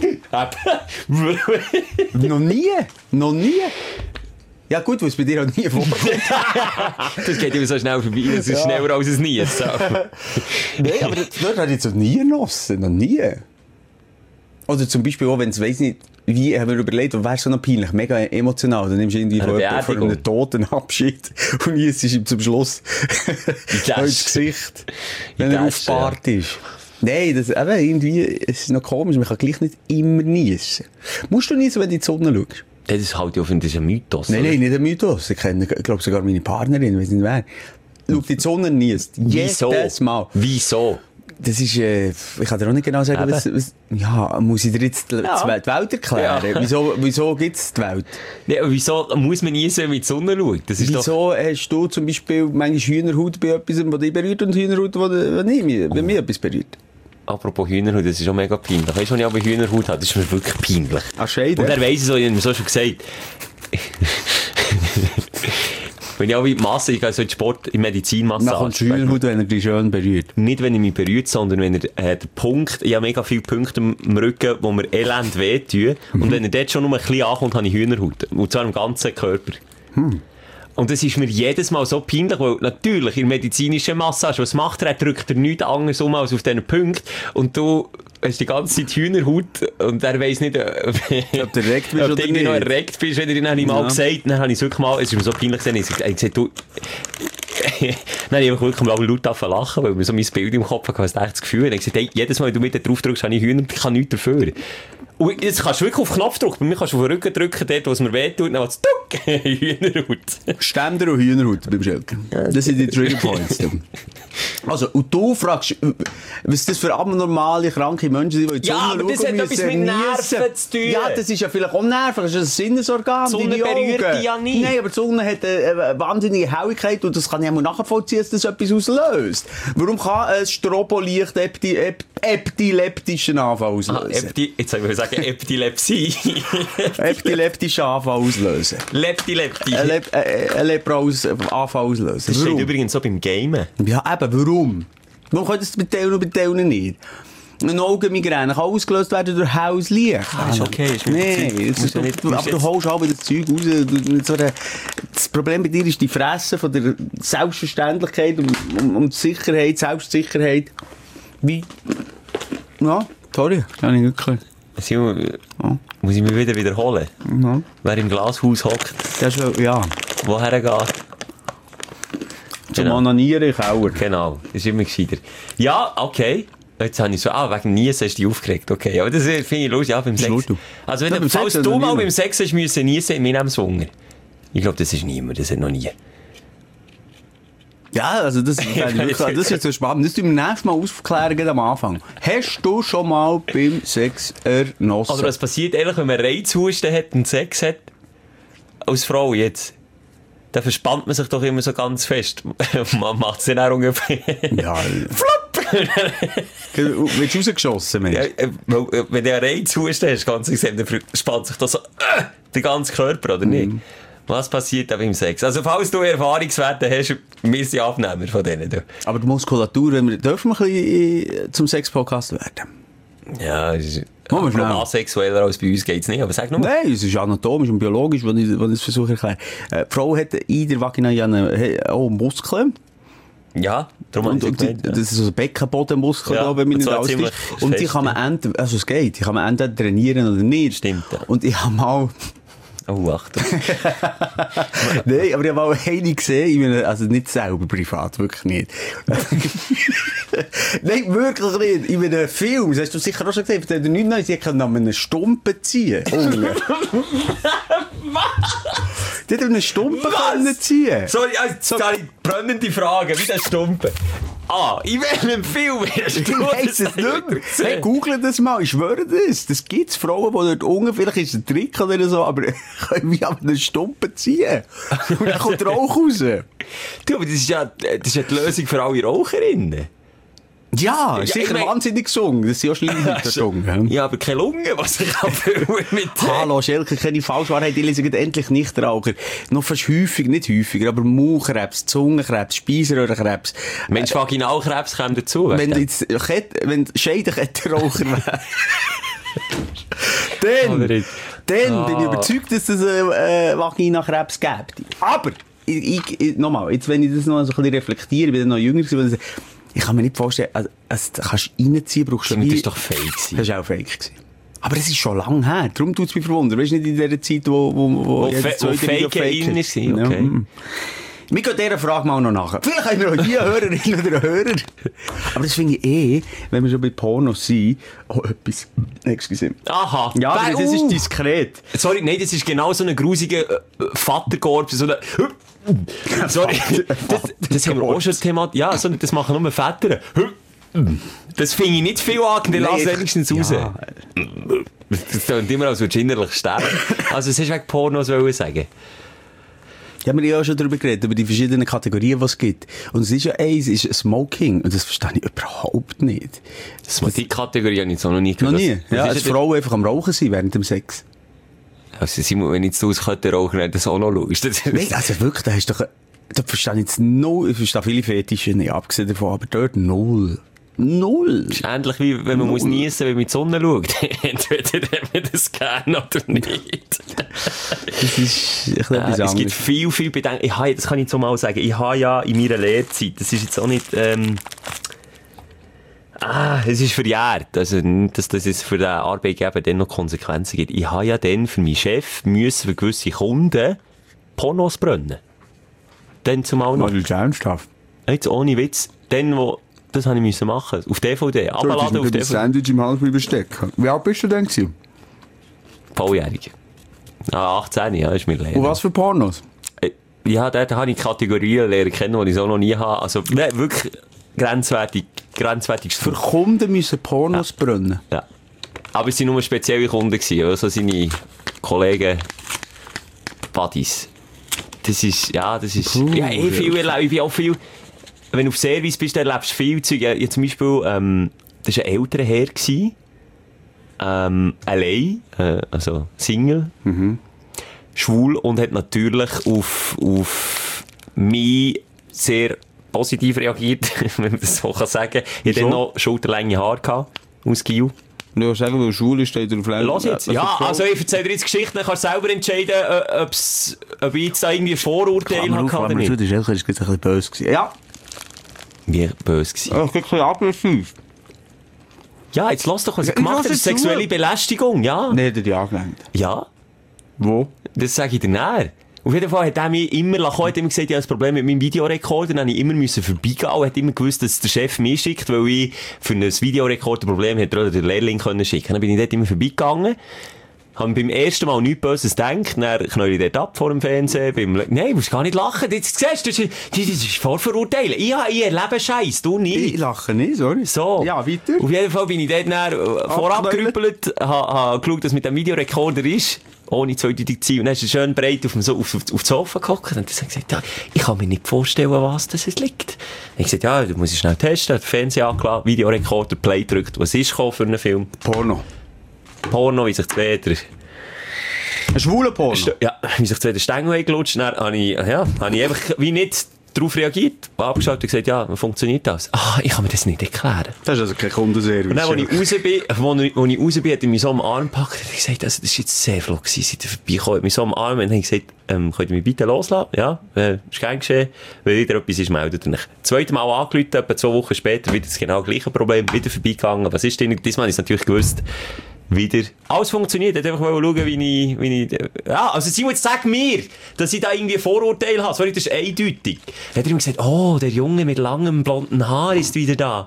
Noch nie? Noch nie? Ja gut, weil es bei dir auch nie vorkommt. Das geht immer so schnell vorbei. Das ist schneller als es nie. So. Nein, aber das- dort habe ich jetzt noch nie genossen. Noch nie. Oder zum Beispiel auch, wenn es, weiss nicht, wie, haben wir überlegt, wäre so noch peinlich, mega emotional. Dann nimmst du irgendwie Eine von, jemandem- von Beerdigung. einem Totenabschied und jetzt ist ihm zum Schluss Tasche. ins Gesicht, wenn In er die aufgebahrt ist. Nein, das, eben, irgendwie, es ist noch komisch, man kann gleich nicht immer niesen. Musst du niesen, wenn du in die Sonne schaust? Das ist halt, ich finde, das ist ein Mythos. Nein, oder? nein, nicht ein Mythos. Ich kenne, ich glaube sogar meine Partnerin, weiss nicht wer. Schaut in die Sonne und niest. Wieso? Jedes Mal. Wieso? Das ist, äh, ich kann dir auch nicht genau sagen, Eben. was, was, ja, muss ich dir jetzt die, Ja. die Welt erklären? Ja. Wieso, wieso gibt's die Welt? Nee, aber wieso muss man nie so mit die Sonne schauen? Das ist doch... Wieso hast du zum Beispiel manchmal Hühnerhaut bei etwas, was dich berührt und Hühnerhaut, was was nicht, mich- wenn mich etwas berührt? Apropos Hühnerhaut, das ist auch mega peinlich. Weißt du, wenn ich aber Hühnerhaut habe, das ist mir wirklich peinlich. Ach, Scheide. Und er weiss es so, ich habe ihm so schon gesagt. Wenn ich auch in die Masse, ich gehe so in die Sport, in Medizinmasse. Dann kommt die Hühnerhaut, wenn er dich schön berührt. Nicht, wenn er mich berührt, sondern wenn er, äh, der Punkt, ich habe mega viele Punkte im Rücken, wo mir elend wehtun. Und wenn er dort schon nur ein bisschen ankommt, habe ich Hühnerhaut. Und zwar im ganzen Körper. Und das ist mir jedes Mal so peinlich, weil natürlich in der medizinischen Massage, was macht er? Er drückt er nichts anderes um als auf diesen Punkt. Und du hast die ganze Zeit Hühnerhaut und er weiss nicht, ob, Ob du erregt bist ob oder du irgendwie noch nicht. erregt bist, wenn er ihn ja. mal Ja. gesagt. Dann habe ich es wirklich mal, es ist mir so peinlich gesehen, ich habe gesagt, du, dann habe ich wirklich mal laut angefangen zu lachen, weil mir so mein Bild im Kopf hatte, was echt das Gefühl. Und ich habe gesagt, hey, jedes Mal, wenn du mit drauf drückst, habe ich Hühner, ich kann nichts dafür. Und jetzt kannst du wirklich auf Knopfdruck, bei mir kannst du auf den Rücken drücken, dort, wo es mir wehtut, dann macht es tuck, Hühnerhaut. Ständer und Hühnerhaut beim Schelker. Das sind die Trigger Points. Also, und du fragst, was das für abnormale, kranke Menschen sind, die in die Ja, Sonne aber das schauen hat etwas müssen, mit Nerven niesen. zu tun. Ja, das ist ja vielleicht auch Nerven, das ist ein Sinnesorgan. Die Sonne deine berührt Augen. dich ja nie. Nein, aber die Sonne hat eine, eine wahnsinnige Helligkeit und das kann ich auch nachvollziehen, dass das etwas auslöst. Warum kann ein Strobolicht Epti, Ep, epileptischen Anfall auslösen? Ah, Epti, jetzt soll ich sagen Epilepsie. Epileptischen Anfall auslösen. Lepti-Lepti. Ein Lep, äh, ein Lepra-Anfall auslösen. Das steht Warum? übrigens so beim Gamen. Ja, eben, warum? Warum können das bei Teilen und bei Teilen nicht? Eine Augenmigräne kann ausgelöst werden durch helles Licht. Ah, ist okay, ist mir Nein, Zeit. es ist, Muss ja nicht- aber musst du jetzt- holst auch das Zeug raus. Du, mit so einer, das Problem bei dir ist die Fresse von der Selbstverständlichkeit und, und, und Sicherheit, Selbstsicherheit. Wie? Ja, sorry, kann ich wirklich. Simon, muss ich mich wieder wiederholen? Ja. Wer im Glashaus hockt, Das ist, ja, woher geht? zum Genau. Onanieren in Kauer. Genau, das ist immer gescheiter. Ja, okay. Jetzt habe ich so, ah, wegen Niesen hast du dich aufgeregt, okay. Aber das finde ich lustig, ja, beim Sex. lustig. Also, wenn Ja, du, beim falls Sex du also mal niemand. beim Sex hast müssen niesen, wir nehmen es Hunger. Ich glaube, das ist niemand, das hat noch nie. Ja, also das, das, wirklich, das ist jetzt so spannend. Das tun wir nächstes Mal aufklären, gerade am Anfang. Hast du schon mal beim Sex ernossen? Oder was passiert eigentlich, wenn man Reizhusten hat und Sex hat? Als Frau jetzt. Da verspannt man sich doch immer so ganz fest. Man macht es dann auch ungefähr. Ja. Flupp! Willst du rausgeschossen, Mensch? Ja, äh, weil, äh, wenn du einen Reizhusten hast, ganz extrem, dann spannt sich das so äh, der ganze Körper, oder nicht? Was passiert da beim Sex? Also, falls du Erfahrungswerte hast, wir sind Abnehmer von denen. Du. Aber die Muskulatur, wenn wir, dürfen wir ein bisschen äh, zum Sex-Podcast werden? Ja, es ist Machen wir schnell. asexueller als bei uns geht's nicht, aber sag nur mal. Nein, es ist anatomisch und biologisch, wenn ich, wenn ich es versuche zu erklären. Äh, die Frau hat in der Vagina ja eine, auch Muskeln. Ja, darum Und, habe und ich die, gemeint, ja. das ist so ein Beckenbodenmuskel, Ja, glaube ich, wenn mich und nicht zwar alles ziemlich täuscht. Und die fest, kann man ja. entweder, also es geht, die kann man entweder trainieren oder nicht. Stimmt, ja. Und ich habe mal, Oh, Achtung. nein, aber ich habe mal eine gesehen, ich meine, also nicht selber privat, wirklich nicht. Nein, wirklich nicht. In einem Film, das hast du sicher auch schon gesehen, der nichts Neues, sie kann an einem Stumpen ziehen. Unten. Die hat einen Stumpen können ziehen. Sorry, also, jetzt habe ich brennende Frage, wie der Stumpen. Ah, in welchem Film hast Ich du weiss es nicht mehr. Hey, google das mal, ich schwöre das. Das gibt's Frauen, die dort unten, vielleicht ist es ein Trick oder so, aber können wir an einen Stumpen ziehen. Und dann kommt Rauch raus. Du, aber das ist ja, das ist ja die Lösung für alle Raucherinnen. Ja, ist Ja, sicher ich mein- wahnsinnig gesungen. Das sind ja Schleimhäute gesungen. Ja, aber keine Lunge, was ich abfüllen mit... Hallo, Schelke, keine Falschwahrheit. Ich lese gerade endlich Nichtraucher. Noch fast häufig, nicht häufiger, aber Mauchkrebs, Zungenkrebs, Speiseröhrenkrebs. Mensch, Vaginalkrebs kommt dazu. weißt Wenn du? du jetzt, Ket- wenn Scheidenkettenraucher wärst. Dann, Oder nicht? dann Ah. bin ich überzeugt, dass es äh, äh, Vaginakrebs gibt. Aber, ich, ich, ich, nochmal, jetzt, wenn ich das noch so ein bisschen reflektiere, ich bin dann noch jünger gewesen, weil ich- ich kann mir nicht vorstellen, also, also, du kannst reinziehen, brauchst du Stimmt, wie- das war doch fake gewesen. Das war auch fake gewesen. Aber es ist schon lange her. Darum tut es mich verwundern. Weißt du, nicht in dieser Zeit, wo, wo, wo, Wo jedes fe- wo zweite Video Fake innen ist. war, okay. Ja, mm. Wir gehen dieser Frage mal noch nach. Vielleicht haben wir auch hier Hörerinnen oder Hörer. Aber das finde ich eh, wenn wir schon bei Pornos sind, auch etwas. Excuse. Aha. Ja, aber Nein, das uh. ist diskret. Sorry, nein, das ist genau so ein grusiger äh, Vaterkorb, so eine... Sorry, das, das haben wir auch schon thematisiert. Ja, so, das machen nur Väter. Das finde ich nicht viel an, dann lass Nein, wenigstens raus. ja. Das klingt immer, als würdest du innerlich sterben. Also, das hast du wegen Pornos wollen sagen. Ja, wir haben ja auch schon darüber geredet, über die verschiedenen Kategorien, die es gibt. Und es ist ja eins, ist Smoking. Und das verstehe ich überhaupt nicht. Das das die Kategorie habe ich jetzt noch nie Noch gehört. nie. Das- Ja, das als ist ja Frau einfach am Rauchen sein während dem Sex. der- Also, Simon, wenn ich jetzt aus Kötter rauchen, dann das auch noch schaust. Das- Nein, also wirklich, da hast du doch, da verstehe ich jetzt null, ich verstehe viele Fetische nicht, abgesehen davon, aber dort null. Null. Das ist ähnlich wie wenn man Null. muss niesen, wenn man in die Sonne schaut. Entweder hat man das gerne oder nicht. Das ist ein bisschen Äh, etwas es gibt anderes. viel, viel Bedenken. Ich habe, das kann ich so mal sagen. Ich habe ja in meiner Lehrzeit, das ist jetzt auch nicht, ähm, ah, es ist verjährt. Also, nicht, dass das jetzt für den Arbeitgeber dann noch Konsequenzen gibt. Ich habe ja dann für meinen Chef müssen für gewisse Kunden Pornos brennen. Dann zumal noch. Das ist ernsthaft. Jetzt ohne Witz. Dann, wo, das habe ich müssen machen. Auf D V D. Abladen auf D V D. Sandwich im Hals bleiben stecken. Wie alt bist du denn gewesen? Volljährige. Ah, achtzehn, ja, ist mir leer. Und was für Pornos? Ja, dort habe ich Kategorien lernen kennen, die ich so noch nie habe. Also, ne, wirklich grenzwertig, grenzwertig. Für Kunden müssen Pornos ja. brennen? Ja. Aber es waren nur spezielle Kunden gewesen, also seine Kollegen, Buddies. Das ist, ja, das ist, cool, ja, eh viel erlebt. Ich bin auch viel, wenn du auf Service bist, dann erlebst du viel Zeug. Ja, ja, zum Beispiel, ähm, das war ein älterer Herr gewesen, ähm, allein, äh, also Single. Mhm. Schwul und hat natürlich auf, auf mich sehr positiv reagiert, wenn man das so kann sagen. Ich hatte dann noch schulterlänge Haare gehabt, aus Giel. Du hast sagen, weil schwul ist, steht auf Länder. Lass jetzt. Ja, also ich erzähle dir jetzt Geschichten, dann kannst du selber entscheiden, ob's, ob ich jetzt da irgendwie ein Vorurteil habe oder nicht. Das ist ein bisschen böse gewesen. Ja. Wie böse gewesen? Ja, ein bisschen aggressiv. Ja, jetzt lass doch, was er gemacht hat. Das ist sexuelle Belästigung, ja. Nee, der hat dich angelenkt. Ja. Wo? Das sage ich dir näher. Auf jeden Fall hat er mich immer lachen, hat immer gesagt, ich habe ein Problem mit meinem Videorekorder, dann musste ich immer müssen vorbeigehen und hat immer gewusst, dass der Chef mich schickt, weil ich für ein Videorekorder ein Problem hätte, oder den Lehrling können schicken. Dann bin ich dort immer vorbeigegangen, habe beim ersten Mal nichts Böses gedacht, dann knäule ich dort ab vor dem Fernsehen, beim Le- nein, du musst gar nicht lachen, jetzt siehst du, das ist, das ist Vorverurteilen. Ich, ich erlebe Scheiß, du nicht. Ich lache nicht, sorry. So. Ja, weiter. Auf jeden Fall bin ich dort dann vorab gerüppelt, habe ha geschaut, dass mit dem Videorekorder ist, ohne zweideutig zu sein. Und dann ist er schön breit auf dem so- auf, auf, auf das Sofa gehockt und dann hat er gesagt, ja, ich kann mir nicht vorstellen, was das liegt. Ich habe gesagt, ja, du musst schnell testen, den Fernseher angelassen, Videorekorder, Play gedrückt. Was ist gekommen für einen Film? Porno. Porno, wie sich zwei der... Ein schwuler Porno? St- ja, wie sich zwei der Stängel eingelutscht. Dann habe ich, ja, habe ich einfach wie nicht darauf reagiert, abgeschaut und gesagt, ja, wie funktioniert das? Ah, ich kann mir das nicht erklären. Das ist also kein Kundenservice. Und dann, als ich raus bin, wo ich, wo ich raus bin, hat er mich so am Arm gepackt und gesagt, also, das ist jetzt sehr flott gewesen, seit er vorbeigekommen hat mich so am Arm und dann habe ich gesagt, ähm, könnt ihr mich bitte loslassen? Ja, äh, ist gern geschehen. Wenn wieder etwas ist, meldet er mich. Das zweite Mal angerufen, etwa zwei Wochen später, wieder das genau gleiche Problem, wieder vorbeigegangen. Was ist denn? Diesmal habe ich es natürlich gewusst. Wieder. Alles funktioniert. Ich wollte einfach schauen, wie ich, wie ich, ja, also Simon, jetzt sag mir, dass ich da irgendwie Vorurteile habe. Sorry, das ist eindeutig. Dann hat er ihm gesagt, oh, der Junge mit langem blonden Haar ist wieder da.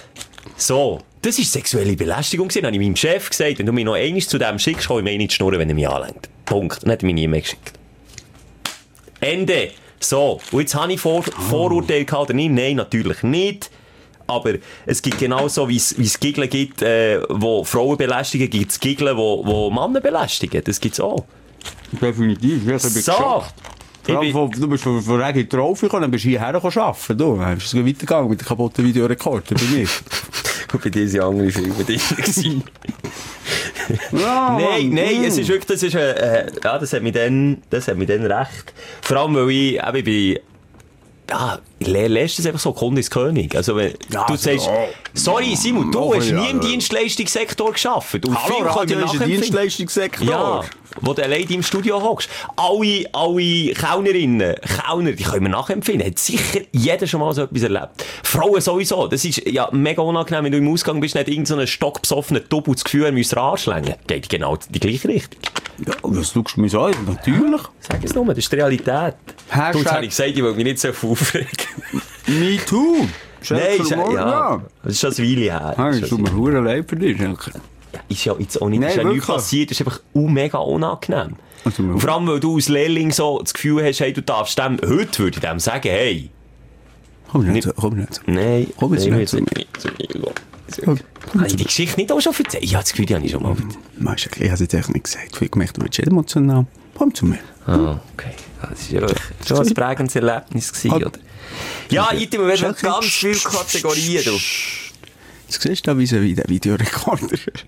So. Das ist sexuelle Belästigung gewesen. Dann habe ich meinem Chef gesagt, wenn du mich noch einmal zu dem schickst, kann ich mir nicht schnurren, wenn er mich anlenkt. Punkt. Dann hat er mich nie mehr geschickt. Ende. So. Und jetzt habe ich Vor- Vorurteile gehabt oder nicht? Nein, natürlich nicht. Aber es gibt genauso, wie es Giggeln gibt, äh, wo Frauen belästigen, gibt es Giggeln, wo, wo Männer belästigen. Das gibt es auch. Definitiv. Ja, das so. Geschafft. Ich bin... von, du bist von, von Regi drauf gekommen, dann bist du hierher arbeiten. Du bist weitergegangen mit dem kaputten Videorekorder bei mir. Und bei dir sind andere Filme drin. Ja, nein, nein, es ist wirklich, das ist, äh, ja, das hat mich dann, das hat mich dann recht. Vor allem, weil ich, eben, ich bin, ja, lässt es einfach so, Kunde ist König. Also, wenn ja, du sagst, oh. sorry, Simon, du oh, hast ja, nie im ja. Dienstleistungssektor gearbeitet. Und Hallo, Radio ist ein Dienstleistungssektor. Ja, wo du allein im Studio hockst. Alle, alle Kellnerinnen, Kellner, die können wir nachempfinden. Hat sicher jeder schon mal so etwas erlebt. Frauen sowieso. Das ist ja mega unangenehm, wenn du im Ausgang bist, nicht irgend so einen stockbesoffenen Double das Gefühl, er müsste anschlängen. Geht genau in die gleiche Richtung. Ja, das schaust du mir so an, natürlich. Sag es nur, das ist die Realität. Hashtag... Du, jetzt habe ich gesagt, ich will mich nicht so aufregen. Me too. Nein, ist, ja, ja. Das ist schon ein Weile her. Das ist mir verdammt leid für dich, Schelker. Ja, ist ja jetzt auch nicht, Nein, ist ja wirklich. nichts passiert, das ist einfach uh, mega unangenehm. Also, und vor allem, weil du als Lehrling so das Gefühl hast, hey, du darfst dem, heute würde ich dem sagen, hey. Komm nicht, nicht. komm nicht. Nein, komm jetzt nein, nicht. nicht. Habe ich die Geschichte nicht auch schon erzählt? Ich habe das Gefühl, die habe ich schon mal erzählt. Meister, ich habe es jetzt echt nicht gesagt. Ich gemerkt, du bist emotional. Komm zu mir. Ah, okay. Das war ja schon ein prägendes Erlebnis gewesen, oder? Ja, Item, wir werden ganz viele Kategorien, du. Jetzt siehst du da, wie so wie der Videorekorder.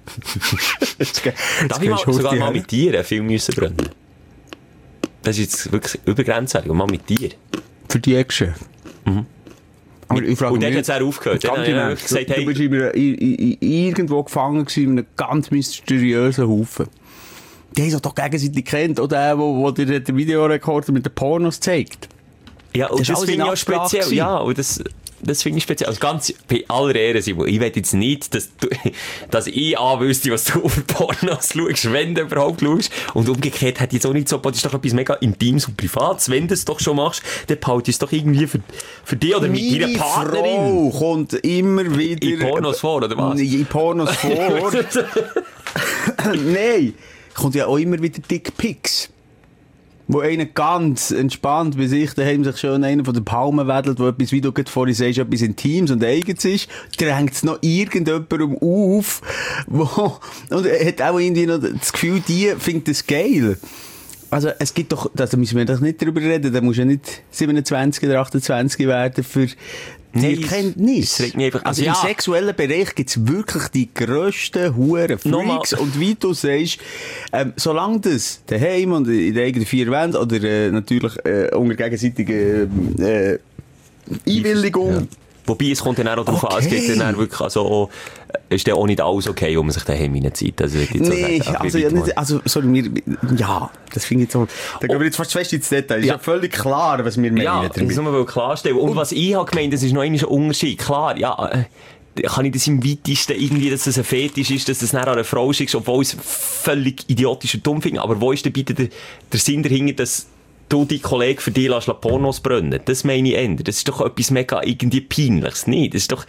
Darf ich mal sogar mal mit dir einen Film müssen brennen? Das ist jetzt wirklich übergrenzwertig. Und mal mit dir. Für die Action? Mhm. Aber ich frage und mich, dann hat es auch aufgehört. Dann Dann habe ich gesagt, du, hey, du bist in einer, in, in, irgendwo gefangen gewesen, in einem ganz mysteriösen Haufen. Die haben sich doch gegenseitig kennt, oder der, wo, wo dir der Videorekorder mit den Pornos zeigt. Ja, und das, das, das finde ich auch Absprache speziell. gewesen. Ja, und das, das finde ich speziell. Also ganz bei aller Ehre, Simon, ich will jetzt nicht, dass, du, dass ich anwüsste, was du auf Pornos schaust, wenn du überhaupt schaust. Und umgekehrt hätte ich jetzt auch nicht so, das ist doch etwas mega Intimes und Privates. Wenn du es doch schon machst, dann behalte ich es doch irgendwie für, für dich oder mit deiner Partnerin. Frau kommt immer wieder... In Pornos vor, oder was? In Pornos vor. Nein. kommt ja auch immer wieder Dickpics. Wo einer ganz entspannt bei sich daheim sich schon einer von den Palmen wedelt, wo etwas, wie du gerade vorhin sagst, etwas Intimes und Eigenes ist, drängt es noch irgendjemandem auf, wo, und er hat auch irgendwie noch das Gefühl, die findet das geil. Also, es gibt doch, da müssen wir doch nicht drüber reden, da musst du ja nicht siebenundzwanzig oder achtundzwanzig werden für die Erkenntnis. Also, also ja. Im sexuellen Bereich gibt es wirklich die grössten Huren Freaks. Und wie du sagst, ähm, solange das daheim und in den eigenen vier Wänden oder äh, natürlich äh, unter gegenseitiger äh, Einwilligung. Ja. Wobei, es kommt dann auch darauf okay. an, es geht dann wirklich, also, ist dann auch nicht alles okay, wo man sich daheim reinzieht. Also, nee, so also, ja, nicht, also, sorry, wir, ja, das finde ich so, da gehen wir jetzt fast fest ins Detail. Es ja. ist ja völlig klar, was wir meinen. Ja, das muss man klarstellen. Und, und was ich habe gemeint, das ist noch ein Unterschied. Klar, ja, äh, kann ich das im weitesten irgendwie, dass das ein Fetisch ist, dass das nicht an eine Frau schickst, obwohl ich es völlig idiotisch und dumm finde. Aber wo ist denn bitte der, der Sinn dahinter, dass du die Kollegen für dich lässt Pornos brennen? Das meine ich ändern. Das ist doch etwas mega irgendwie Peinliches. Nee, das ist doch,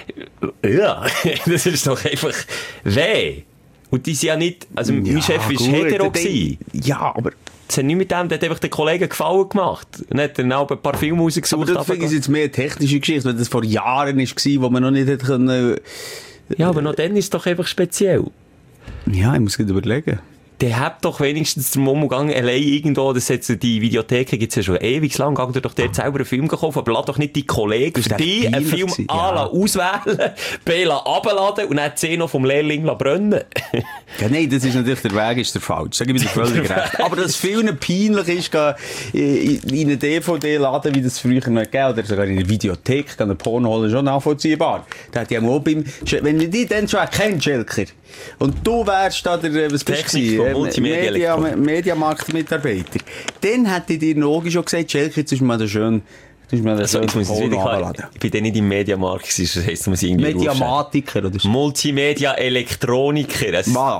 ja, das ist doch einfach weh. Und die sind ja nicht, also ja, mein Chef war hetero gewesen. Ja, aber das hat nicht mit dem, der hat einfach den Kollegen Gefallen gemacht. Und hat dann auch ein paar Filme rausgesucht. Aber das finde ich jetzt mehr eine technische Geschichte, weil das vor Jahren war, wo man noch nicht hätte können. Ja, aber noch dann ist es doch einfach speziell. Ja, ich muss gerade überlegen. Der hat doch wenigstens den Momo-Gang allein irgendwo, das hat so die Videotheken gibt's ja schon ewig lang, gang dir doch dort selber einen Film gekauft, aber lass doch nicht die Kollegen für die einen Film gewesen, A ja. auswählen, B abladen und dann C noch vom Lehrling brennen. Ja, nein, das ist natürlich, der Weg ist der falsch, sage ich mir völlig recht. Aber dass vielen peinlich ist, in einen D V D-Laden, wie das früher noch gegeben oder sogar in einer Videothek, eine Porno holen, schon nachvollziehbar. Da hat ja auch beim, wenn du die dann schon erkennst, Schelker, und du wärst da der, was bist du? Media, Mediamarkt-Mitarbeiter. Dann hätte ich dir logisch schon gesagt, Schelke, jetzt ist mal da schön, jetzt mal da also, schön jetzt muss ich klar, ich bin dann nicht im Mediamarkt, das heisst, muss irgendwie Mediamatiker oder so. Multimedia-Elektroniker. Wow.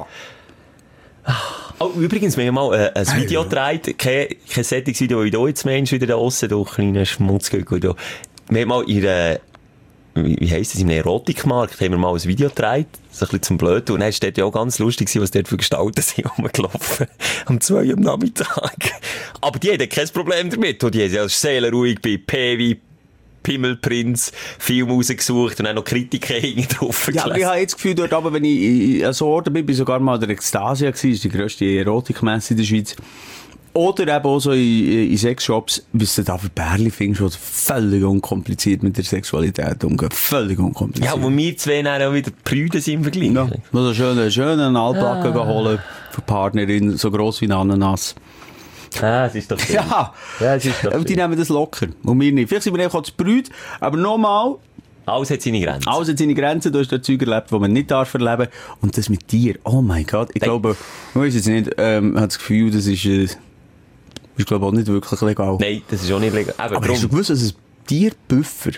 Oh, übrigens, wir haben mal äh, ein Video gedreht, kein, kein solches Video, wie du jetzt meinst, wieder da aussen, du kleiner Schmutzgürtel. Wir haben mal ihre, wie, wie heisst das, im Erotikmarkt, haben wir mal ein Video gedreht, so ein bisschen zum Blöden. Und dann war dort ja auch ganz lustig, was dort für Gestalten sind rumgelaufen. Um zwei Uhr am Nachmittag. Aber die hatten kein Problem damit. Und die haben ja seelenruhig bei P wie Pimmelprinz Film rausgesucht und dann noch Kritiker hinten drauf Ja, aber ich habe jetzt das Gefühl, dort aber, wenn ich an so Orten bin, bin sogar mal der Ekstasia gewesen, das ist die grösste Erotikmesse in der Schweiz. Oder eben auch so in, in Sexshops, was du da für Pärchen findest, die völlig unkompliziert mit der Sexualität umgehen. Völlig unkompliziert. Ja, wo wir zwei dann auch wieder Brüder sind im Vergleich. Ja, also schön, schön einen Altbacken ah. holen für Partnerin, so gross wie ein Ananas. Ah, es ist doch schön. Ja, ja es ist doch und die schön. Nehmen das locker. Und wir nicht. Vielleicht sind wir einfach zu Brüder, aber nochmal, alles hat seine Grenzen. Alles hat seine Grenzen. Du hast da Zeug erlebt, die man nicht darf erleben. Und das mit dir, oh mein Gott. Ich Nein. glaube, ich weiß jetzt nicht, ähm, ich habe das Gefühl, das ist, äh, ist glaube ich auch nicht wirklich legal. Nein, das ist auch nicht legal. Aber, Aber hast du gewusst, dass es Tierbüffer,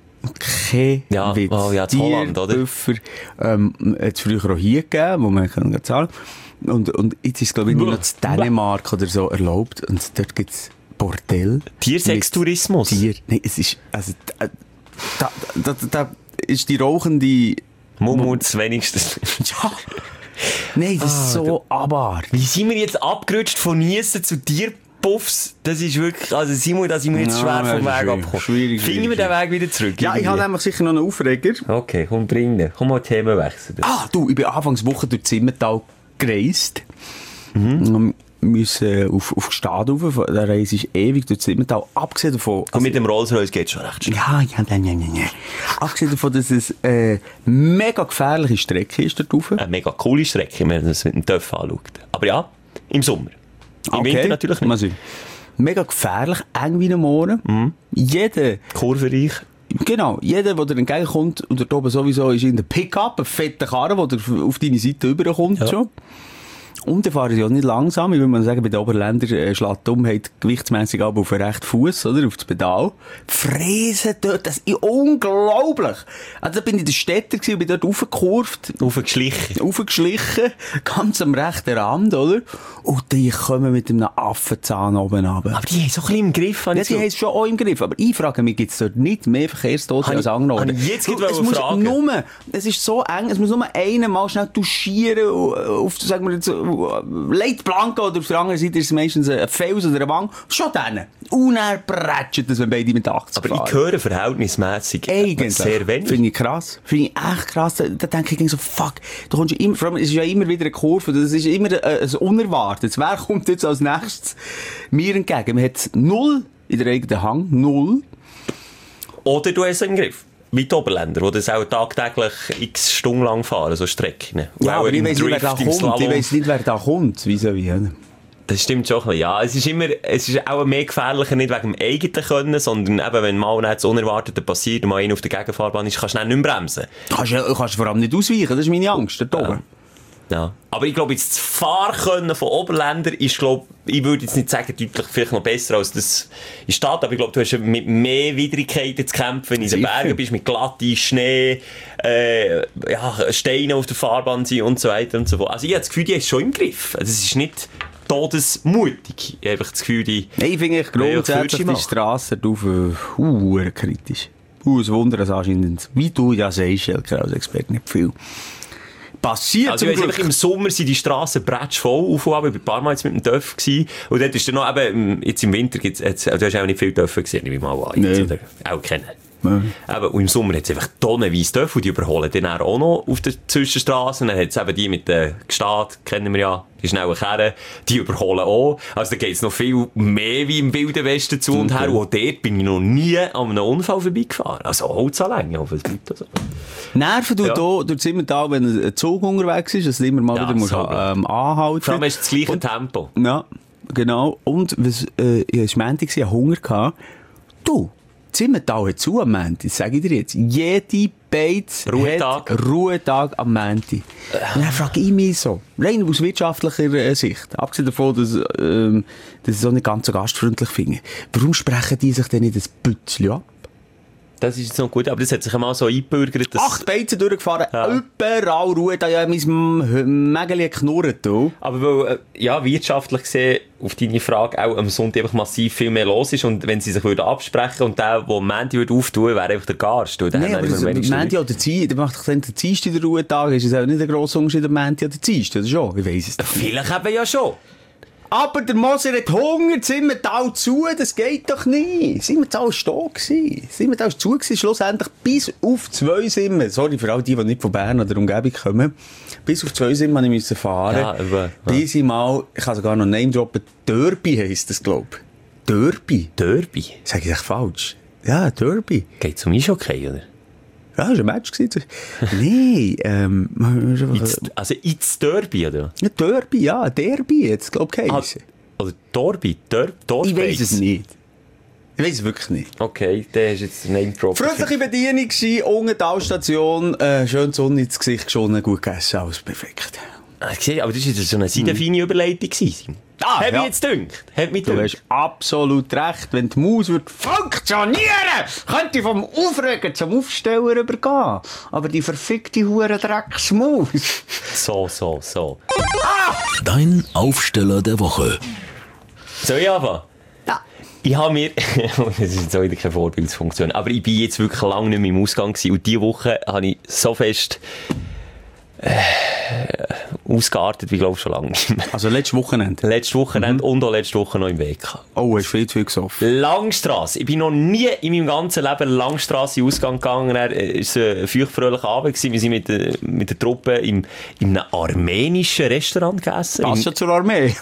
kein ja, Witz, oh, ja, Holland, oder? Tierbüffer, ähm, hat es früher auch hier gegeben, wo man kann zahlen kann. Und, und jetzt ist es, glaube ich, nur noch in Dänemark oder so erlaubt. Und dort gibt es Bordell. Tiersextourismus? Tier. Nein, es ist, also, da, da, da, da ist die rauchende Mummuts wenigstens. Ja. Nein, das ah, ist so abartig. Wie sind wir jetzt abgerutscht von Niesen zu Tierpuffs? Das ist wirklich, also Simon, da sind wir jetzt schwer ja, vom Weg abgekommen. Schwierig. Finden wir den Weg wieder zurück? Ja, ich habe nämlich sicher noch einen Aufreger. Okay, komm, bring den. Komm mal Themen wechseln. Ah, du, ich bin Anfangswoche durch Zimmertal gereist. Mhm. Wir müssen auf, auf Gstad rauf. Der Reise ist ewig durch Zimmertal. Abgesehen davon... Und also, mit dem Rolls-Royce geht es schon recht schnell. Ja, ja, ja, ja, ja. Abgesehen davon, dass es eine mega gefährliche Strecke ist dort rauf. Eine mega coole Strecke, wenn man das mit dem Töff anschaut. Aber ja, im Sommer. Im okay. Winter natürlich nicht. Mal sehen. Mega gefährlich, eng wie ein Mohren. Mhm. Jeder... Kurvenreich. Genau, jeder, der dir entgegenkommt, und dort oben sowieso ist in der Pickup, ein fetter Karren, der auf deine Seite überkommt ja. schon. Und dann fahren sie auch nicht langsam. Ich würde mal sagen, bei den Oberländern äh, schlägt die Dummheit gewichtsmässig ab auf den rechten Fuß, oder? Auf das Pedal. Fräsen dort, das ist unglaublich. Also da bin ich in der Städter gewesen, bin dort raufgekurvt. Raufgeschlichen. Raufgeschlichen. Ganz am rechten Rand, oder? Und die kommen mit einem Affenzahn oben runter. Aber die haben es so ein bisschen im Griff. Ja, die so. haben es schon auch im Griff. Aber ich frage mich, gibt es dort nicht mehr Verkehrstote als angenommen? Jetzt gibt es muss nur, es ist so eng, es muss nur einer mal schnell duschieren, auf, sagen wir jetzt, Leit Blanco oder auf der anderen Seite ist es meistens ein Fels oder ein Wang. Schon dann. Und er prätscht das, wenn beide mit achtzig Aber fahren. ich höre verhältnismässig Eigentlich. sehr wenig. Finde ich krass. Finde ich echt krass. Da, da denke ich so, fuck, du kommst ja immer, vor allem, es ist ja immer wieder eine Kurve, das ist immer äh, ein Unerwartetes. Wer kommt jetzt als nächstes mir entgegen? Man hat null in der eigenen Hang, null. Oder du hast es im Griff. Wie die Oberländer, die das auch tagtäglich x Stunden lang fahren, so Strecken. Ja, aber ich weiss nicht, wer da kommt. Ich weiss nicht, wer da kommt. Wieso, wie? Das stimmt schon ein bisschen. Ja, es ist immer, es ist auch mehr gefährlicher, nicht wegen dem eigenen Können, sondern eben, wenn mal das Unerwartete passiert und mal einer auf der Gegenfahrbahn ist, kannst du nicht mehr bremsen. Kannst du kannst vor allem nicht ausweichen, das ist meine Angst, da oben. Ja. Ja. Aber ich glaube, jetzt das Fahrkönnen von Oberländern ist, glaube ich, würde jetzt nicht sagen, deutlich vielleicht noch besser als das in der Stadt, aber ich glaube, du hast mit mehr Widrigkeiten zu kämpfen, in den Bergen bist, mit glatte Schnee, äh, ja, Steine auf der Fahrbahn sind und so weiter und so fort. Also ich habe das Gefühl, die ist schon im Griff. Also es ist nicht todesmutig. Ich habe das Gefühl, die... Nein, ich finde ich grundsätzlich die Strasse drauf uh, kritisch. Uh, ein Wunder, dass anscheinend, wie du ja sagst, Schelker als Experte, nicht viel passiert. Also ich weiss einfach, im Sommer sind die Strassen bretschvoll auf und ab. Ich war ein paar Mal jetzt mit dem Dörf gewesen. Und dort ist dann noch eben, jetzt im Winter gibt's, jetzt, du hast auch nicht viel Dörfer gesehen, nehme ich mal an. Nee. Oder auch kennen. Aber im Sommer hat es einfach tonnenweise Dörfer und die überholen dann auch noch auf der Zwischenstraße. Und dann hat es eben die mit der Gestad, kennen wir ja, die schnellen Kerren, die überholen auch. Also da geht es noch viel mehr wie im Wilden Westen zu und her. Und auch dort bin ich noch nie an einem Unfall vorbeigefahren. Also Holzanlänge, auf es bleibt so. Nerven du Ja. hier durch Zimmertal, wenn ein Zug unterwegs ist, dass du immer mal Ja, wieder musst, so ähm, anhalten. Vor allem hast du das gleiche Und- Tempo. Ja, genau. Und was, äh, ich war Montag, ich hatte Hunger gehabt. Du, Zimmertal hat zu am Montag, das sage ich dir jetzt. Jede Beiz Ruhetag. hat Ruhetag am Montag. Und dann frage ich mich so, rein aus wirtschaftlicher äh, Sicht, abgesehen davon, dass, ähm, dass ich es auch nicht ganz so gastfreundlich finde, warum sprechen die sich denn nicht ein Bützchen ab? Das ist jetzt noch gut, aber das hat sich einmal so eingebürgert, dass... Acht Beizen durchgefahren, Ja. überall Ruhe, da ja mein Mägeli knurrt, du. Aber weil, äh, ja, wirtschaftlich gesehen, auf deine Frage, auch am Sonntag einfach massiv viel mehr los ist und wenn sie sich würden absprechen und der, der am Montag würde auftun, wäre einfach der Garst. Und dann Nein, haben aber wir das, wenigstens Montag oder Dienstag, dann macht doch dann der Dienstag der Ruhetag, ist es auch nicht ein grosser Unterschied, der Montag oder Dienstag, oder schon? Ich weiss es doch nicht. Vielleicht eben ja schon. Aber der Moser hat Hunger, Zimmertal zu, das geht doch nicht. Zimmertal war da gewesen. Zimmertal war zu gewesen, schlussendlich bis auf zwei Simmen. Sorry für all die, die nicht von Bern oder Umgebung kommen. Bis auf zwei Simmen musste ich fahren. Ja, aber, ja. Diese Mal, ich kann sogar noch Name droppen, Derby heisst das, glaube ich. Derby? Derby? Sag ich echt falsch? Ja, Derby. Geht es um Eishockey, oder? Ja, das war ein Match gewesen. Nein, ähm, Ins, also ins Derby, oder? ja, Derby, ja, Derby, jetzt, glaube ich, Ah, geheißen. oder Dorby? Dor Dorby? Ich weiss es nicht. Ich weiss es wirklich nicht. Okay, der ist jetzt der Name-Drop. Freundliche Bedienung war, unten die Talstation, äh, schön die Sonne ins Gesicht geschonnen, gut gegessen, alles perfekt. Ah, gesehen, aber das war so eine seitenfeine Überleitung gewesen. Ah, Hat ja. mich jetzt gedacht. Hat mich Du gedacht. hast absolut recht, wenn die Maus würde funktionieren, könnte ich vom Aufregen zum Aufsteller übergehen. Aber die verfickte hure Drecksmaus. So, so, so. Dein Aufsteller der Woche. Soll ich anfangen? Ja. Ich habe mir, das ist jetzt auch wieder keine Vorbildsfunktion, aber ich bin jetzt wirklich lange nicht mehr im Ausgang gewesen und diese Woche habe ich so fest äh, ausgeartet, wie glaube ich schon lange nicht mehr. Also letztes Wochenende. Letztes Wochenende und auch letzte Woche noch im Weg gehabt. Oh, hast viel zu viel gesoffen. Langstrasse. Ich bin noch nie in meinem ganzen Leben Langstrasse in Ausgang gegangen. Er war ein feuchtfröhlicher Abend gewesen. Wir sind mit, der- mit der Truppe im, in einem armenischen Restaurant gegessen. Passt Im- ja zur Armee.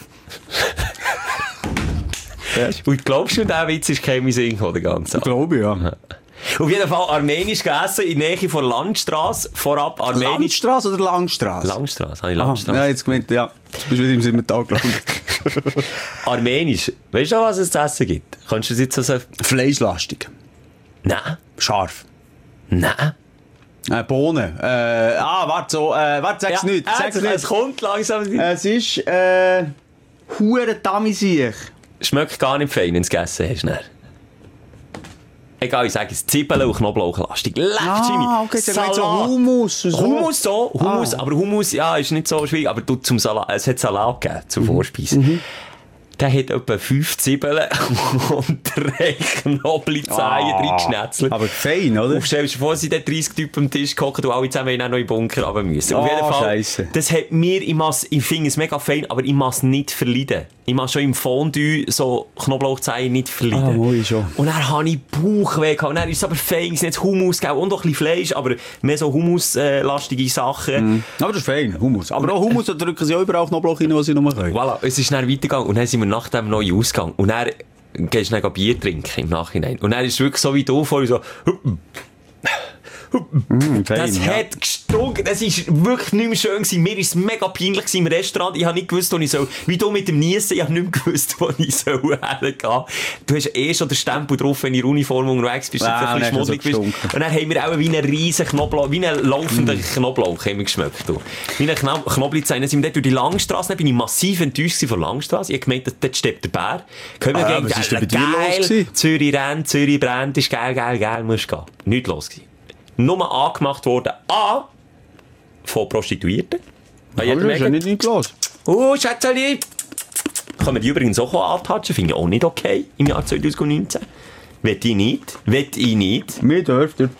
Und glaubst du, der Witz ist kein Sinn gekommen, den ganzen Abend? Glaube ich, ja. Auf jeden Fall armenisch gegessen, in der Nähe von Landstrasse. Vorab armenisch. Landstrasse oder Langstrasse? Langstrasse, habe ich Ah, Landstrasse. ja, jetzt gemeint, ja. Jetzt bist du wieder im Simmental gelandet. Armenisch. Weißt du noch, was es zu essen gibt? Kannst du das jetzt so... Fleischlastig. Nein. Scharf. Nein. Äh, Bohnen. Äh, ah, warte, so, äh, warte, sag's nicht. äh, Sag's es, nicht. es kommt langsam. Es ist, äh, hure Damisiech. Schmeckt gar nicht fein, wenn du es gegessen hast. Dann. Egal, ich sage es, Zwiebeln und Knoblauchlastig. Leck, Jimmy. Ah, okay, dann geht's so Salat. Hummus. So. Hummus so, Hummus, Ah. aber Hummus, ja, ist nicht so schwierig, aber du zum Salat, es hat Salat gegeben, zur Vorspeise. der hat etwa fünf Zwiebeln und drei Knoblauchzehen Ah, drin geschnetzelt. aber fein, oder? Und stell dir vor, sind dort dreissig Typen am Tisch gehockt und alle zusammen in einen Bunker runter müssen. Auf Ah, jeden Fall, Scheisse. das hat mir, ich, muss, ich finde es mega fein, aber ich muss es nicht verleiden. Ich muss schon im Fondue so Knoblauchzehen nicht verleiden. Ah, moi, schon. Und dann habe ich Bauchweh gehabt. Und dann ist es aber fein, es nicht Hummus gegeben und auch ein bisschen Fleisch, aber mehr so Hummus-lastige Sachen. Mm. Aber das ist fein, Hummus. Aber auch Hummus, da drücken sie auch überall Knoblauch rein, was sie noch können. Voilà, es ist dann weitergegangen und dann sind wir nach dem neuen Ausgang. Und dann gehst du dann Bier trinken im Nachhinein. Und dann ist es wirklich so wie du vorhin so... Mm, fein, Das ja. hat gestunken, das war wirklich nicht mehr schön gewesen. Mir war es mega peinlich gewesen im Restaurant. Ich habe nicht gewusst, wo ich soll, wie du mit dem Niesen, ich habe nicht mehr gewusst, wo ich soll hergehen. Du hast eh schon den Stempel drauf, wenn du in Uniform unterwegs bist, Ah, dass du ein bisschen dann schmuddelig hat es so bist. gestunken. Und dann haben wir auch wie einen riesen Knoblauch, wie einen laufenden Mm. Knoblauch haben wir geschmeckt. Du. Wie ein Kno Knoblauchzehen. Dann sind wir dort durch die Langstrasse, dann bin ich massiv enttäuscht von der Langstrasse. Ich habe gemeint, dort steppt der Bär. Können wir Ah, gehen, was ist denn bei dir geil, los gewesen? Zürich rennt, Zürich brennt, ist geil, geil, geil, musst gehen. Nichts los gewesen. Nur angemacht worden, A, von Prostituierten. Bei Aber jedem das ist ja Ecke. nicht nicht los. Oh, Schätzeli! Können wir die übrigens auch antatschen? Finde ich auch nicht okay im Jahr zwanzig neunzehn. Wett ich nicht. Wett ich nicht. Mir dürft ihr.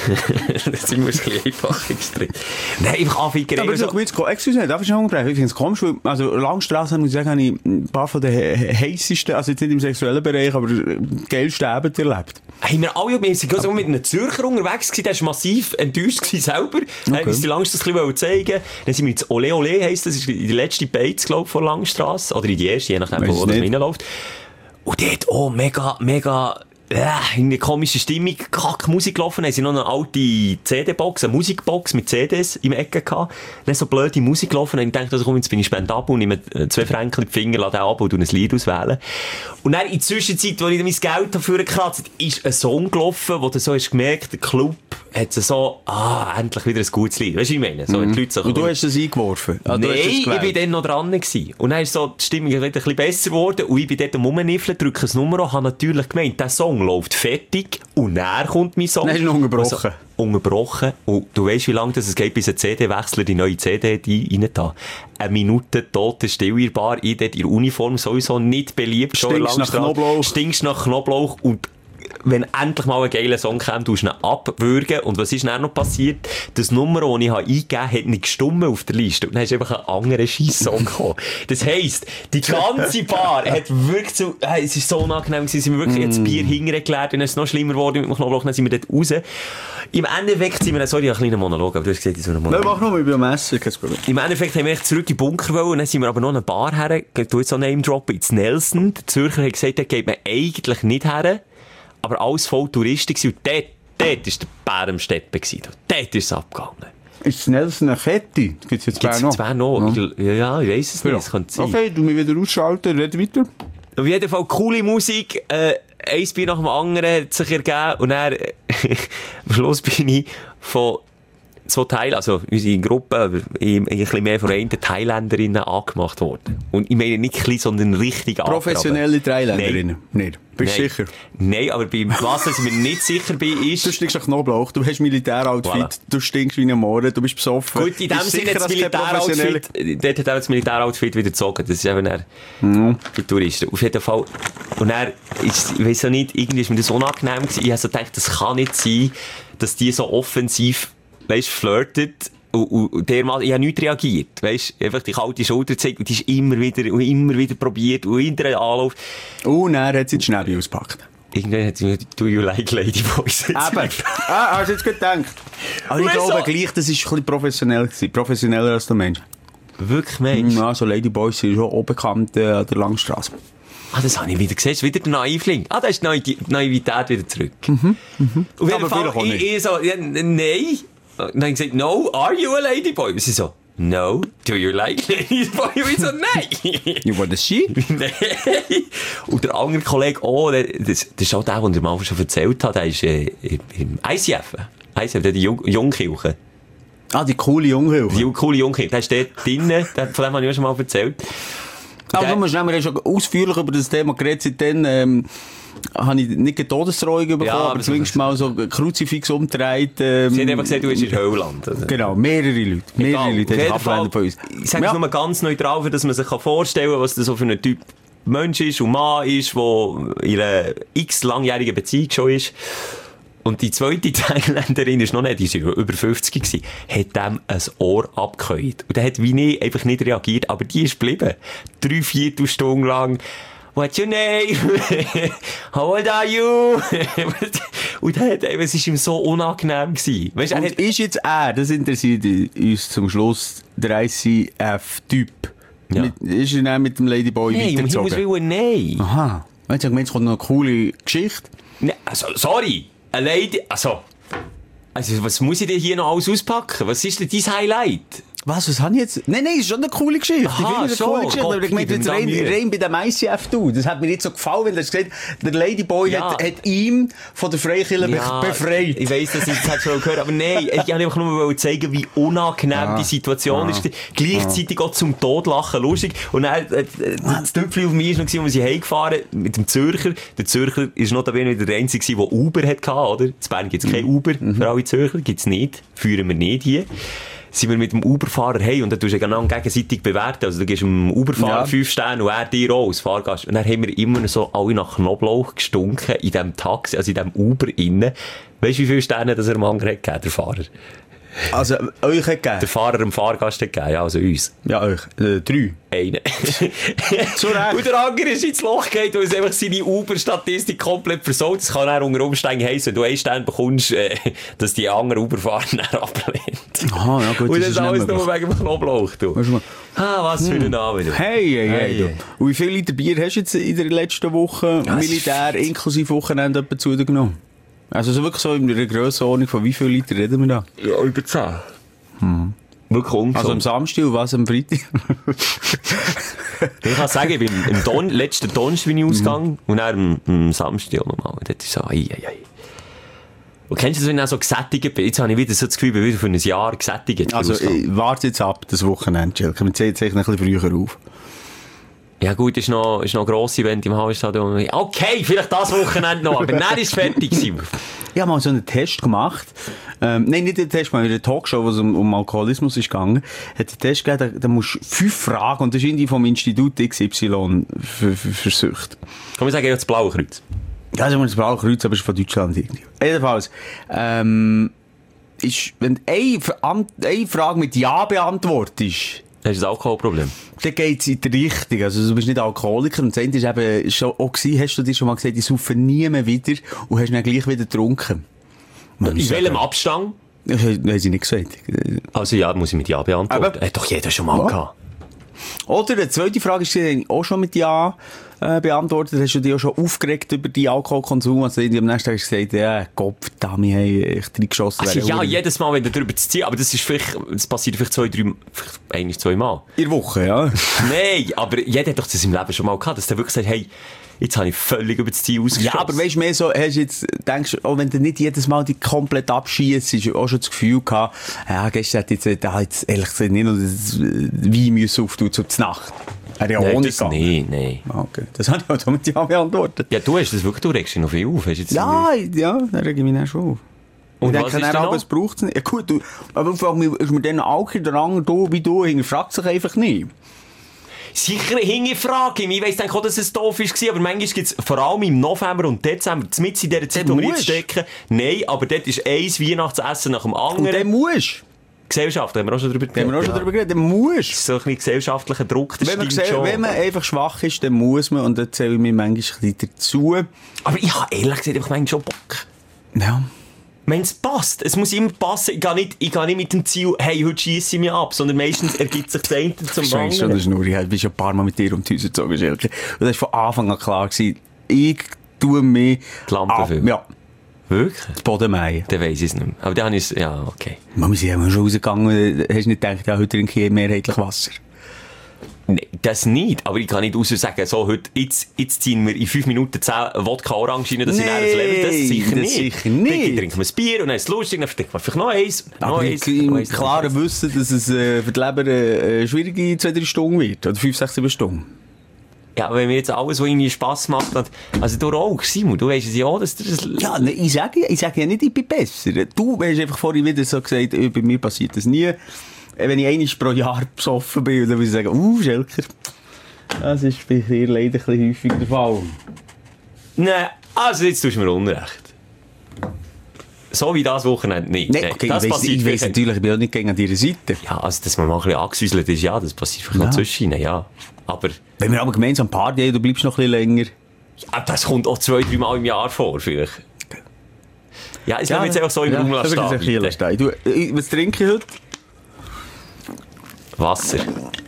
Das sind wir ein bisschen einfach gestritten. Nein, einfach anficken. Aber so. so, jetzt, excuse, darf ich noch unterbrechen? Ich finde es komisch, weil, also Langstrasse, muss ich sagen, habe ich ein paar von den he- heissesten, also jetzt nicht im sexuellen Bereich, aber geilsten Abend erlebt. Haben wir alle mäßig so mit einem Zürcher unterwegs gewesen, der war massiv enttäuscht gewesen selber. Okay. Haben uns die Langstrasse ein bisschen zeigen. Dann sind wir jetzt Ole Ole heisst, das ist die letzte Beiz, glaube ich, von Langstrasse. Oder in die erste, je nachdem, Weiss wo es das nicht. reinläuft. Und dort, oh, mega, mega, äh, in eine komische Stimmung, kack Musik gelaufen, haben sie noch eine alte C D-Box, eine Musikbox mit C Ds im Ecke gehabt. Dann so blöde Musik gelaufen, und ich dachte, also komm, jetzt bin ich spendabel und nehme zwei Franken in die Finger, lade ab und ein Lied auswählen. Und dann in der Zwischenzeit, wo ich dann mein Geld dafür gekratzt, ist ein Song gelaufen, wo du so hast gemerkt, der Club hat so, ah, endlich wieder ein gutes Lied. Weißt du, was ich meine? So, Mhm. die Leute so, Und du hast das eingeworfen? Ah, du Nein, hast das ich gewählt. bin dann noch dran gewesen. Und dann ist so die Stimmung wieder ein bisschen besser geworden. Und ich bin dort am Rumniffeln, drücke das Nummer an, habe natürlich gemeint, der Song läuft fertig. Und dann kommt mein Song. Dann hast du ihn unterbrochen. Also, unterbrochen. Und du weißt, wie lange das es geht, bis ein C D-Wechsler die neue C D rein da. Eine Minute tote Stille in der Bar. Ich dort in der Uniform sowieso nicht beliebt. schon Stinkst nach Langstrasse. Knoblauch. Stinkst nach Knoblauch. Und wenn endlich mal ein geiler Song kam, tust du ihn abwürgen. Und was ist dann noch passiert? Das Nummer, das ich eingegeben habe, hat nicht gestummt auf der Liste. Und dann hast du einfach einen anderen Scheiss-Song gekommen. Das heisst, die ganze Bar hat wirklich so, hey, es ist so unangenehm gewesen, sind wir wirklich jetzt Bier hingeleert, und es ist noch schlimmer geworden mit dem Knoblauch, dann sind wir dort raus. Im Endeffekt sind wir, sorry, ein kleiner Monolog, aber du hast gesagt, ich soll einen Nein, Monolog. mach nur, ich bin am Essen, kein Problem. Im Endeffekt haben wir echt zurück in den Bunker wollen, und dann sind wir aber noch eine Bar her, du jetzt so Name droppen, ins Nelson. Der Zürcher hat gesagt, da geht man eigentlich nicht her. Aber alles voll Touristen gewesen. Und dort, dort war der Bär am Steppen gewesen. Dort ist es abgegangen. Ist das Nelson eine Kette? Gibt es jetzt Gibt's zwei noch? zwei noch? Ja. Ich- Ja, ja, ich weiss es nicht. Ja. Das könnte sein. Okay, du mich wieder ausschalten, red weiter. Auf jeden Fall coole Musik. Äh, ein Bier nach dem anderen hat sich ergeben. Und dann, äh, am Schluss bin ich von zwei Teilen, also unsere Gruppe, aber ein bisschen mehr von einer Thailänderinnen angemacht worden. Und ich meine nicht klein, sondern richtig Professionelle Thailänderinnen? Nicht. Bist du Nein. sicher? Nein, aber bei was ich mir nicht sicher bin, ist... Du stinkst nach Knoblauch, du hast Militäroutfit, Voilà. du stinkst wie ein Mohren, du bist besoffen. Gut, in dem Bist Sinne sicher, das dass keine professionelle- Militäroutfit, dort hat auch das Militäroutfit wieder gezogen. Das ist eben dann die Touristen. Auf jeden Fall. Und dann ist, ich weiss auch nicht, irgendwie ist mir das unangenehm gewesen. Ich habe so gedacht, das kann nicht sein, dass die so offensiv, weisst, flirtet. Und, und, und der Mann, ich habe nicht reagiert, weisst, einfach die kalte Schulter gezeigt, und die ist immer wieder, und immer wieder probiert, und hinter einen Anlauf. Und dann hat sie die Schnäbi ausgepackt. Irgendwann hat sie mir, do you like Ladyboys? Eben. Ah, hast du jetzt gedacht? Aber ich Wieso? glaube gleich, das war ein bisschen professionell gewesen. Professioneller als der Mensch. Wirklich, Mensch? Ja, so Ladyboys sind schon auch bekannt äh, an der Langstrasse. Ah, das habe ich wieder gesehen. Das ist wieder der Naivling. Ah, da ist die Naiv- die Naivität wieder zurück. Mhm, mhm. Auf jeden Aber Fall, vielleicht auch ich, nicht. ich so, ja, n- nein. Und dann habe ich gesagt, no, are you a ladyboy? Und sie so, no, do you like ladyboy? Und ich so, nein. You want a she? Nein. Und der andere Kollege, oh, der, das, das ist auch der, den der mal schon erzählt hat, der ist äh, im I C F. I C F, der die Jung Jungkirche. Ah, die coole Junghilfe. Die coole Jungkirche. Der ist dort drinnen, der, von dem habe ich auch schon mal erzählt. Aber Der- du musst nehmen, wir haben schon ausführlich über das Thema geredet. Seitdem ähm, habe ich nicht eine Todesdrohung bekommen, Ja, aber aber zumindest mal so ein Kruzifix umgedreht. Ähm, Sie hat einfach gesagt, du bist in Höhland. Also. Genau, mehrere Leute. Mehrere Egal. Leute Auf jeden haben Fall, abgelehnt von uns. ich sage es Ja. nur ganz neutral, für dass man sich vorstellen kann, was das so für ein Typ Mensch ist und Mann ist, der in einer x langjährigen Beziehung schon ist. Und die zweite Thailänderin ist noch nicht, die war über fünfzig gewesen, hat dem ein Ohr abgekäut. Und der hat wie nie einfach nicht reagiert, aber die ist geblieben. Drei, Viertelstunden lang. What's your name? How old are you? Und er hat, es war ihm so unangenehm gewesen. Weißt, er Und hat, ist jetzt er, das interessiert uns zum Schluss, der I C F-Typ. Ja. Mit, ist er dann mit dem Ladyboy nein, um weitergezogen? Himmels Willen, nein. Aha. Jetzt habe ich gemeint, es kommt noch eine coole Geschichte. Nee, also, sorry. Eine Lady, also, also, was muss ich denn hier noch alles auspacken? Was ist denn dein Highlight? Was, was habe ich jetzt? Nein, nein, ist schon eine coole Geschichte. Aha, ich finde es so, eine coole Geschichte. Gott, Aber ich meine jetzt rein, verdammt. rein bei dem I C F, du. Das hat mir nicht so gefallen, weil er hat gesagt, der Ladyboy Ja. hat, hat ihm von der Freikirche Ja, be- befreit. Ich weiss, dass ich das schon gehört, aber nein, ich wollte einfach nur zeigen, wie unangenehm Ah. die Situation Ah. ist. Gleichzeitig auch zum Todlachen lustig. Und dann, äh, äh, das Tüpfchen auf mich war noch, als wir heimgefahren mit dem Zürcher. Der Zürcher ist noch dabei der Einzige, der Uber hatte, oder? In Bern gibt es kein Uber für alle Zürcher, gibt es nicht. Führen wir nicht hier. Sind wir mit dem Uber-Fahrer hey und dann tust du genau gegenseitig bewerten. Also du gibst dem Uber-Fahrer Ja. fünf Sterne und er dir auch als Fahrgast. Und dann haben wir immer so alle nach Knoblauch gestunken in diesem Taxi, also in diesem Uber innen. Weißt du, wie viele Sterne das er am anderen hat gegeben, der Fahrer? Also, euch hat gegeben? Der Fahrer dem Fahrgast hat gegeben, ja, also uns. Ja, euch. Äh, drei. Einen. Zu Recht. Und der andere ist ins Loch geht, weil es einfach seine Uber-Statistik komplett versaut. Das kann er unter Umständen heissen, wenn du einen Stern bekommst, äh, dass die andere Uber-Fahrer dann ablehnt. Aha, ja gut, Und das das ist alles nicht nur möglich. wegen dem Knoblauch, du. Weißt du mal. Ah, was für ein Name, du. Hey, hey, hey. Hey. Du. Und wie viele Liter Bier hast du jetzt in der letzten Woche Ja, es Militär inklusive Wochenende etwa zu dir genommen? Also so wirklich so in einer Grössenordnung von wie viel Liter reden wir da? Ja, über zehn. Hm. Wirklich ungesund. Also am Samstag und was am Freitag? Ich kann sagen, ich bin im Don letzten Donnerstag bin ich ausgegangen und dann am, am Samstag auch nochmal. Und das ist so, ei, ei, ei. Und kennst du das, wenn ich auch so gesättigt bin? Jetzt habe ich wieder so das Gefühl, ich bin wieder für ein Jahr gesättigt. Also ich warte jetzt ab, das Wochenende, Schelke. Wir ziehen jetzt ein bisschen früher auf. Ja gut, ist noch, ist noch ein grosses Event im Hallstadion. Okay, vielleicht das Wochenende noch, aber dann ist es fertig gewesen. Ich habe mal so einen Test gemacht. Ähm, nein, nicht einen Test, mal in einer Talkshow, wo es um, um Alkoholismus ist gegangen. Hat einen Test gegeben, da, da musst du fünf Fragen, und das ist irgendwie vom Institut X Y für, für, für Sucht. Kann man sagen, ich habe das Blaue Kreuz. Ja, sagen wir das Blaue Kreuz, aber es ist von Deutschland irgendwie. Jedenfalls, ähm, ist, wenn du eine, Ver- eine Frage mit Ja beantwortest, Das ist ein Alkoholproblem. dann geht's in die Richtung. Also, du bist nicht Alkoholiker. Und das eine ist eben schon auch gewesen, hast du dir schon mal gesagt, ich saufe nie mehr wieder und hast dann gleich wieder getrunken. In welchem Abstand? Das haben sie nicht gesagt. Also ja, muss ich mit Ja beantworten. Aber- Hat doch jeder schon mal Ja. gehabt. Oder eine zweite Frage ist, die auch schon mit Ja äh, beantwortet. Hast du dich auch schon aufgeregt über die Alkoholkonsum? Also, am nächsten Tag hast du gesagt, ja, Gott, da haben wir echt reingeschossen. Also Wäre ja, auch jedes Mal, wenn du darüber zu ziehen, aber das ist vielleicht, das passiert vielleicht zwei, drei, vielleicht ein, zwei Mal. in der Woche, ja. Nein, aber jeder hat doch das im Leben schon mal gehabt, dass der wirklich sagt, hey, jetzt habe ich völlig über das Ziel ausgeschossen. Ja, aber weißt du, mehr so, hast du jetzt, denkst, auch wenn du nicht jedes Mal die komplett abschießt, hast du auch schon das Gefühl gehabt, ja, gestern hat jetzt, da hat jetzt ehrlich gesagt nicht noch das Wein müssen auftun zur Nacht. Hat ja auch Nein, nicht das, gegangen. nein, nein. Okay, das habe ich auch mit Ja beantwortet. Ja, du hast das wirklich, du regst dich noch viel auf. Hast jetzt Ja, ja, dann reg ich mich dann schon auf. Und ich was denke ist dann denn auch, noch? es braucht es nicht. Ja gut, du, aber ich frage mich, ist mir dann auch der andere da, wie du, hinterfragt sich einfach nicht. Sicher hingefragt. Ich weiss auch, dass es doof war, aber manchmal gibt es vor allem im November und Dezember, mitten in dieser Zeit, Dann wo wir musst. stecken. Nein, aber dort ist ein Weihnachtsessen nach dem Und anderen. dann musst Gesellschaft, da haben wir auch schon drüber da haben wir auch schon ja. drüber geredet, dann musst So ein bisschen gesellschaftlicher Druck, das wenn man, stimmt gesell- schon. wenn man einfach schwach ist, dann muss man, und da zähle ich mir manchmal ein bisschen dazu. Aber ich habe ehrlich gesagt einfach manchmal schon Bock. Ja. Ich meine, es passt. Es muss immer passen. Ich gehe nicht, ich gehe nicht mit dem Ziel, hey, heute schiesse ich mich ab, sondern meistens ergibt sich das eine zum Schweigst schon, anderen. das Schnurr. Ich bin schon ein paar Mal mit dir um die Häuser gezogen, Schelke. Und das war von Anfang an klar gewesen. Ich tue mich Die Lampe ab, füllen. ja, Wirklich? das Boden mähen. Dann weiss ich es nicht mehr. Aber dann ist es, ja, okay. Man, wir sind ja schon rausgegangen, hast du nicht gedacht, ja, heute trinke ich mehrheitlich Wasser. Nein, das nicht. Aber ich kann nicht raus sagen, so, heute, jetzt, jetzt ziehen wir in fünf Minuten zehn Wodka Orange rein, dass ich dann das Level, das sicher das nicht. sicher nicht. Dann trinken wir ein Bier und dann ist es lustig, dann trinken wir vielleicht noch eins, noch Aber eins. im noch eins, noch klaren eins. Wissen, dass es äh, für die Leber äh, eine schwierige zwei, drei Stunden wird. Oder fünf, sechs, sieben Stunden. Ja, aber wenn mir jetzt alles, was irgendwie Spass macht, und, also du auch, Simon, du weisst es ja auch, dass du das... Ja, ne, ich sage, ich sage ja nicht, ich bin besser. Du hast einfach vorhin wieder so gesagt, äh, bei mir passiert das nie. Äh, Wenn ich einmal pro Jahr besoffen bin, dann würde ich sagen, uh, Schelker, Das ist bei dir leider ein bisschen häufiger der Fall. Nein, also jetzt tust du mir Unrecht. So wie das Wochenende nicht. Nein, okay, das ich weiss, ich weiss natürlich, ich bin auch nicht gegen an deiner Seite. Ja, also, dass man mal ein bisschen angesäuselt ist, ja, das passiert vielleicht Ja. noch zwischen, ja. Aber, Wenn wir aber gemeinsam Party haben, du bleibst noch ein bisschen länger. ja, das kommt auch zwei, drei Mal im Jahr vor, vielleicht. Ja, es ja, jetzt einfach so im Raum lassen. Ja, stehen, lassen stehen. Du, ich- was trinke ich heute? Wasser.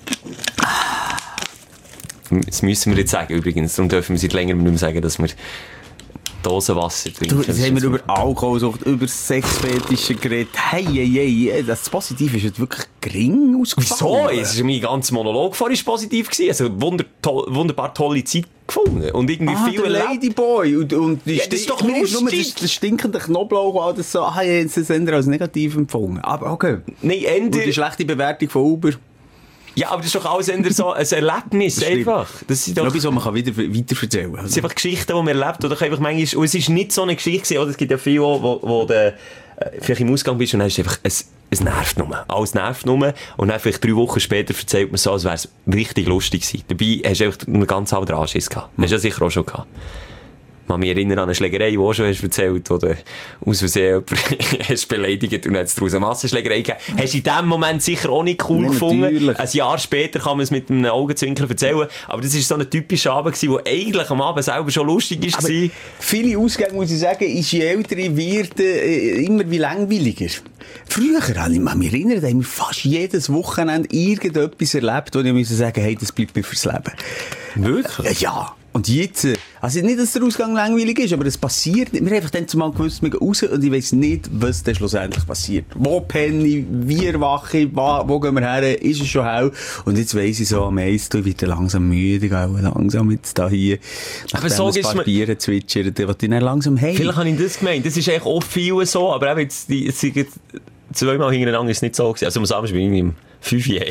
Das müssen wir jetzt sagen, übrigens. Darum dürfen wir seit längerem nicht mehr sagen, dass wir Dosen Wasser trinken. Du, jetzt haben wir über Alkoholsucht, über Sexfetische geredet. Hey, hey, hey, das Positive ist jetzt wirklich gering ausgefallen. Wieso? Es war mein ganzer Monolog vorhin positiv gewesen. Also, wunder to wunderbar tolle Zeit gefunden. Und irgendwie Ah, viel der erlebt. Ladyboy. Und, und die Ja, das ist doch mir ist nur lustig. das, das stinkende Knoblauch, all das so, ah, ich habe es eher als negativ empfunden. Aber okay. Nein, Und die Ende. schlechte Bewertung von Uber. Ja, aber das ist doch alles eher so ein Erlebnis, Das stimmt. einfach. Das sind doch... Etwas, was man kann wieder weiter erzählen kann. Das sind einfach Geschichten, die man erlebt. Oder einfach manchmal, und es ist nicht so eine Geschichte gewesen, oder? Es gibt ja viele, wo, wo du äh, vielleicht im Ausgang bist und dann ist es einfach, es, es nervt nur. Alles nervt nur. Und dann vielleicht drei Wochen später erzählt man so, als wäre es richtig lustig gewesen. Dabei hast du einfach einen ganz anderen Anschiss gehabt. Hast du ja sicher auch schon gehabt. Ich kann mich erinnern an eine Schlägerei, die du auch schon hast erzählt, oder aus Versehen jemanden hast beleidigt und dann hat es daraus eine Massenschlägerei gegeben. Hast du in dem Moment sicher auch nicht cool Ja, gefunden. natürlich. Ein Jahr später kann man es mit einem Augenzwinkern erzählen. Aber das war so ein typischer Abend, der eigentlich am Abend selber schon lustig war. Aber viele Ausgänge, muss ich sagen, ist je älter ich werde, äh, immer wie langweiliger. Früher, kann ich mich erinnern, haben wir fast jedes Wochenende irgendetwas erlebt, wo ich musste sagen, hey, das bleibt mir fürs Leben. Wirklich? Ja, ja. Und jetzt, äh, also nicht, dass der Ausgang langweilig ist, aber es passiert nicht. Wir haben einfach dann zumal gewusst, wir gehen raus und ich weiss nicht, was dann schlussendlich passiert. Wo penne ich, wie erwache ich, wo, wo gehen wir her, ist es schon hell? Und jetzt weiss ich so, am meisten, ich werde langsam müde, gell, langsam jetzt da hier, nachdem so ein gibt's paar mir- Biere zwitschern, dann will ich dann langsam heim. Vielleicht habe ich das gemeint. Das ist eigentlich auch viel so, aber eben jetzt, die, es sind jetzt zweimal hintereinander ist es nicht so gewesen. Also am Samstag bin ich im fünf Jahr.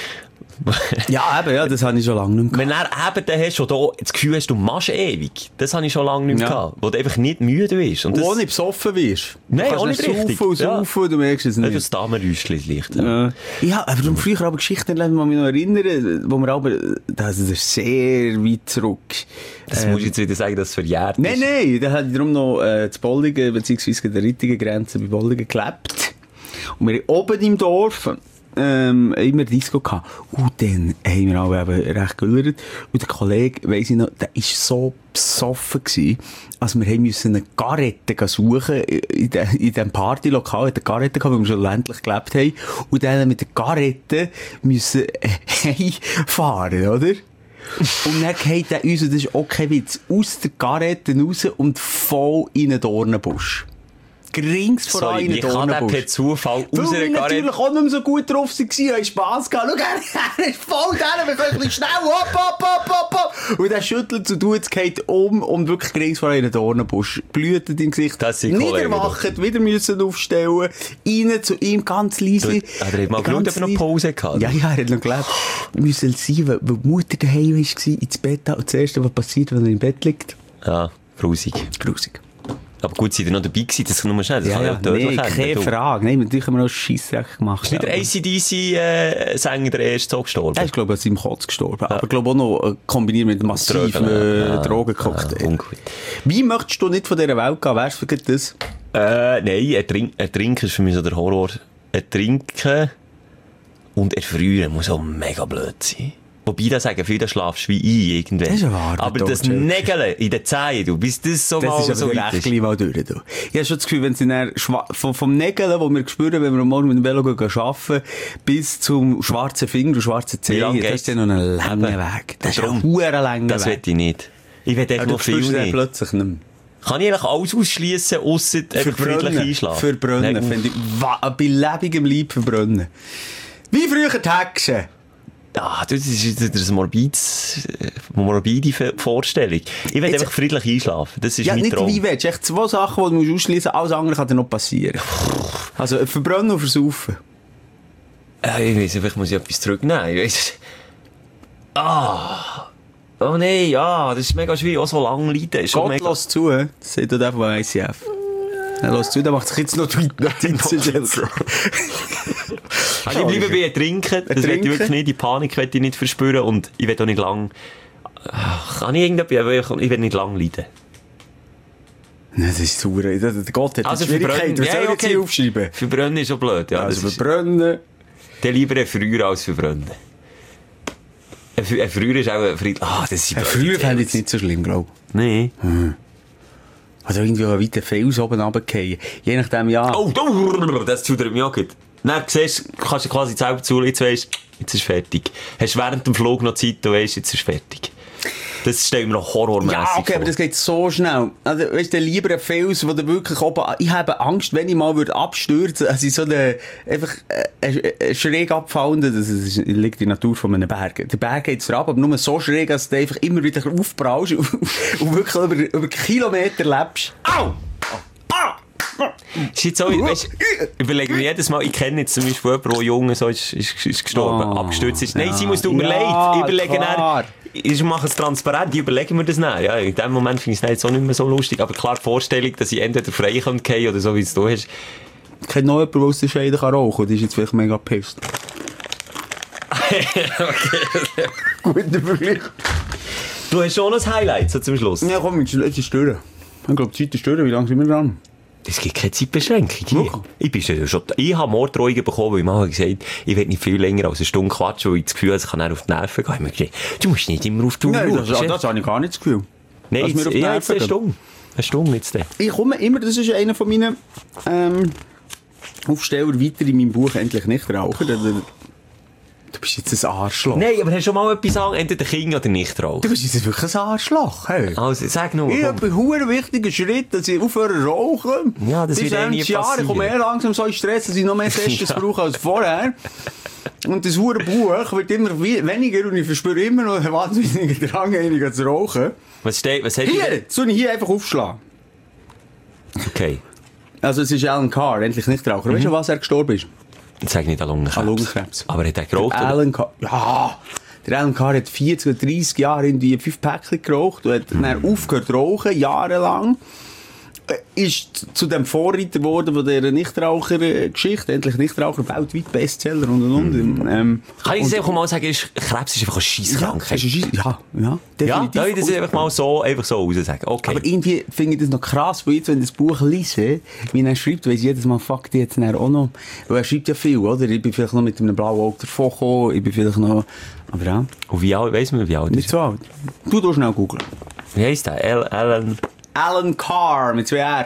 Ja, eben, ja, das habe ich schon lange nicht mehr Wenn gehabt. du eben dann hast, wo du das Gefühl hast, du machst ewig, das habe ich schon lange nicht mehr Ja. gehabt. Wo du einfach nicht müde bist. Und das, Ohne besoffen wirst. Nein, du auch kannst nicht richtig. saufen und Ja. saufen, du merkst es das nicht. ist das Damenräuschchen leicht. Ja, ja, aber darum früher aber Geschichten erleben, die mich noch erinnern, wo wir aber, das ist sehr weit zurück. Das muss ich jetzt wieder sagen, dass es verjährt Nein, ist. nein, da hatte ich darum noch äh, zu Bolligen, beziehungsweise der Rittigen Grenze bei Bolligen gelebt. Und wir haben oben im Dorf ähm, immer Disco gehabt. Und dann haben wir alle eben recht gelürt. Und der Kollege, weiss ich noch, der war so besoffen gewesen, also wir haben müssen eine Garette suchen in, de, in diesem Partylokal, in der Garette gehabt, weil wir schon ländlich gelebt haben. Und dann mit der Garette müssen äh, fahren, oder? Und dann geht er uns, und das ist auch kein Witz, aus der Garette raus und voll in einen Dornenbusch. Grings vor Sorry, allem in wie einen kann der Dornenbusch. per Zufall aus Weil einer wir Garette... natürlich auch nicht mehr so gut drauf waren, haben Spass gehabt. Schau, er ist voll da, wir können ein bisschen schnell, hopp, hopp, hopp, hopp, hopp. Und er schüttelt so, du, jetzt geht um und wirklich grings vor einen Dornenbusch. Blütet im Gesicht. Das sind nicht Kollegen, erwacht, wieder müssen aufstellen, rein zu ihm, ganz leise. Du- Ah, der hat mal geschaut, Ganz ob er noch leise. Pause gehabt hat. Ja, ja, er hat noch gelebt. Wir müssen sein, weil, weil die Mutter daheim war, ins Bett, und das Erste, was passiert, wenn er im Bett liegt, Ja, grusig. grusig. Aber gut, seid ihr noch dabei gewesen? Das kann nur schnell. Das Ja, kann ja, ja tödlich nee, enden, keine du. Frage. Nein, natürlich haben wir noch Scheissdreck gemacht. Ist nicht der A C D C-Sänger der erste so gestorben? Er ist, glaube ich, an seinem Kotz gestorben. Aber, glaube ich, auch noch äh, kombiniert mit massiven Drogen, äh, ja. Drogencocktail. Ja, ungut. Wie möchtest du nicht von dieser Welt gehen? Wärst du für das? Äh, nein, ertrink, ertrinken ist für mich so der Horror. Ertrinken und erfrieren muss auch mega blöd sein. Wobei, da sagen viele, da schlafst du wie ein, irgendwann. Das ist ein harter Nägeln in den Zehen, du, bis das so Das mal ist aber so so weit recht gleich mal durch. Du. Ich habe schon das Gefühl, wenn sie dann schwa- vom, vom Nägeln, das wir spüren, wenn wir morgen mit dem Velo gehen, arbeiten, bis zum schwarzen Finger und schwarzen Wie lang Zehen, das geht's? ist ja noch ein langer Eben. Weg. Das ist Darum. ein huere langer Das will Weg. ich nicht. Ich will einfach Aber noch du viel spürst dann nicht. plötzlich nicht mehr. Kann ich eigentlich alles ausschliessen, ausser einfach friedlich einschlafen? Verbrennen, Nein, finde ich. Wa- bei lebendigem Leib verbrennen. Wie früher die Hexen. Ah, das ist das ist eine morbides, äh, morbide Ver- Vorstellung. Ich will Jetzt- einfach friedlich einschlafen. Das ist Ja, mein nicht Traum. wie willst du. Echt zwei Sachen, die du musst ausschliessen musst. Alles andere kann dir noch passieren. Also, verbrennen und versaufen. Äh, ich weiss, vielleicht muss ich etwas zurücknehmen. Ich weiss. Ah. Oh nein, ja, das ist mega schwierig. Auch so lange leiden. Ist schon Gott mega... lässt zu, hä? Das sagt auch der von I C F. Er lässt zu, der macht sich jetzt noch die Notizen. Also ich bleibe bei Ertrinken. Das will ich wirklich nicht. Die Panik will ich nicht verspüren. Und ich will auch nicht lang... Kann ich irgendetwas... Ich will nicht lang leiden. Nein, das ist sauer. Der Gott hat also Schwierigkeiten. Was soll ich jetzt hier aufschreiben? Verbrennen ist auch blöd. Ja, also verbrennen... Dann lieber ein Früher als verbrennen. Ein Früher ist auch ein Fried... Ah, das ist... Ein Früher fände ich jetzt nicht so schlimm, glaube ich. Nein. Hm. Oder irgendwie einen weiten Fels oben runterfallen. Je nachdem, ja. Oh, das zudert mich auch gut. Dann siehst du, kannst du quasi selber zu, jetzt weisst, jetzt ist fertig. Hast während dem Flug noch Zeit, du weisst, jetzt ist fertig. Das stellt mir noch horrormässig ja, okay, vor. Aber das geht so schnell. Also, weißt du, lieber ein Fels, wo du wirklich oben, ich habe Angst, wenn ich mal würde abstürzen, also so eine, einfach, äh, schräg abfallende, das ist, liegt in der Natur von einem Berg. Der Berg geht drauf, aber nur so schräg, dass du einfach immer wieder aufbrauchst und, und wirklich über, über Kilometer lebst. Au! Ist jetzt so, weißt, überlege mir jedes Mal, ich kenne jetzt zum Beispiel jemanden, der jung so ist, ist, ist gestorben, oh, abgestürzt ist. Nein, ja, sie muss du überlegen, ja, überlegen dann, ich mache es transparent, ich überlege mir das nicht. Ja, in dem Moment finde ich es jetzt auch nicht mehr so lustig, aber klar, die Vorstellung, dass ich entweder frei kann gehen oder so, wie es du hast. Ich kenne noch jemanden, der aus der Scheide rauchen kann, die ist jetzt vielleicht mega gepisst. Okay. Guter Vergleich. Du hast schon noch ein Highlight, so zum Schluss. Ja, komm, jetzt ist es durch. Ich glaube, die Zeit ist durch, wie lange sind wir dran? Es gibt keine Zeitbeschränkung hier. Ich, bin schon, ich habe Morddrohungen bekommen, weil Mama gesagt hat, ich will nicht viel länger als eine Stunde quatschen, weil ich das Gefühl habe, ich kann dann auf die Nerven gehen. Ich habe mir gesagt, du musst nicht immer auf die Uhr schauen. Das, das habe ich gar nicht das Gefühl. Nein, jetzt, ich habe jetzt eine Stunde. Eine Stunde jetzt. Ich komme immer, das ist einer von meinen ähm, Aufsteller weiter in meinem Buch «Endlich nicht rauchen». Du bist jetzt ein Arschloch. Nein, aber hast du schon mal etwas sagen, entweder Kind oder nicht rauchen? Du bist jetzt wirklich ein Arschloch. Hey. Also, sag nur. Ich habe einen wichtigen Schritt, dass ich aufhöre zu rauchen. Ja, das wird eh nie passieren. Jahre, ich komme eher langsam so in Stress, dass ich noch mehr Sessions ja. brauche als vorher. Und das hure Buch wird immer weniger und ich verspüre immer noch einen wahnsinnigen Drang, einiger zu rauchen. Was steht, was hat Hier, soll ich hier einfach aufschlagen? Okay. Also, es ist Alan Carr, endlich nicht rauchen. Mhm. Weißt du, was er gestorben ist? Ich sage nicht an Lungenkrebs. An Lungenkrebs. Aber hat er geraucht? Der Alan Carr, ja. Der Alan Carr hat vierzig oder dreissig Jahre in die fünf Päckchen geraucht und hat mhm. dann aufgehört zu rauchen, jahrelang. Ist zu dem Vorreiter geworden von dieser Nichtraucher-Geschichte. Endlich Nichtraucher, weltweit Bestseller und und und. Mm. Ähm, Kann ich es einfach mal sagen, ist, Krebs ist einfach eine Scheisskrankheit? Ja, ja, ja, definitiv. Ja, das einfach mal so, einfach so raus sagen. Okay. Aber irgendwie finde ich das noch krass, weil jetzt, wenn ich das Buch lese, wie er schreibt, weiss ich jedes Mal, fuck, die jetzt auch noch. Weil er schreibt ja viel, oder? Ich bin vielleicht noch mit einem blauen Auge davon gekommen, ich bin vielleicht noch, aber ja. Und wie alt, weiss man, wie alt ist? Nicht so alt. Du darfst schnell googeln. Wie heisst der? Alan... Alan Carr mit zwei R.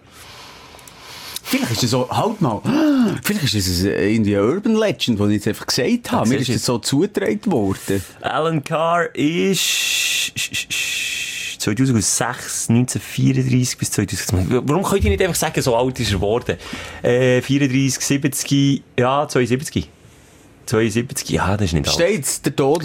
Vielleicht ist das so, halt mal, vielleicht ist das irgendwie eine Urban Legend, die ich jetzt einfach gesagt habe. Mir ist das so zugetragen worden. Alan Carr ist zweitausendsechs, neunzehnhundertvierunddreissig bis zweitausendzwölf. Warum könnt ihr nicht einfach sagen, so alt ist er geworden? Äh, vierunddreissig, siebzig, ja, zweiundsiebzig. zweiundsiebzig, ja, das ist nicht alt. Steht's, der Tod?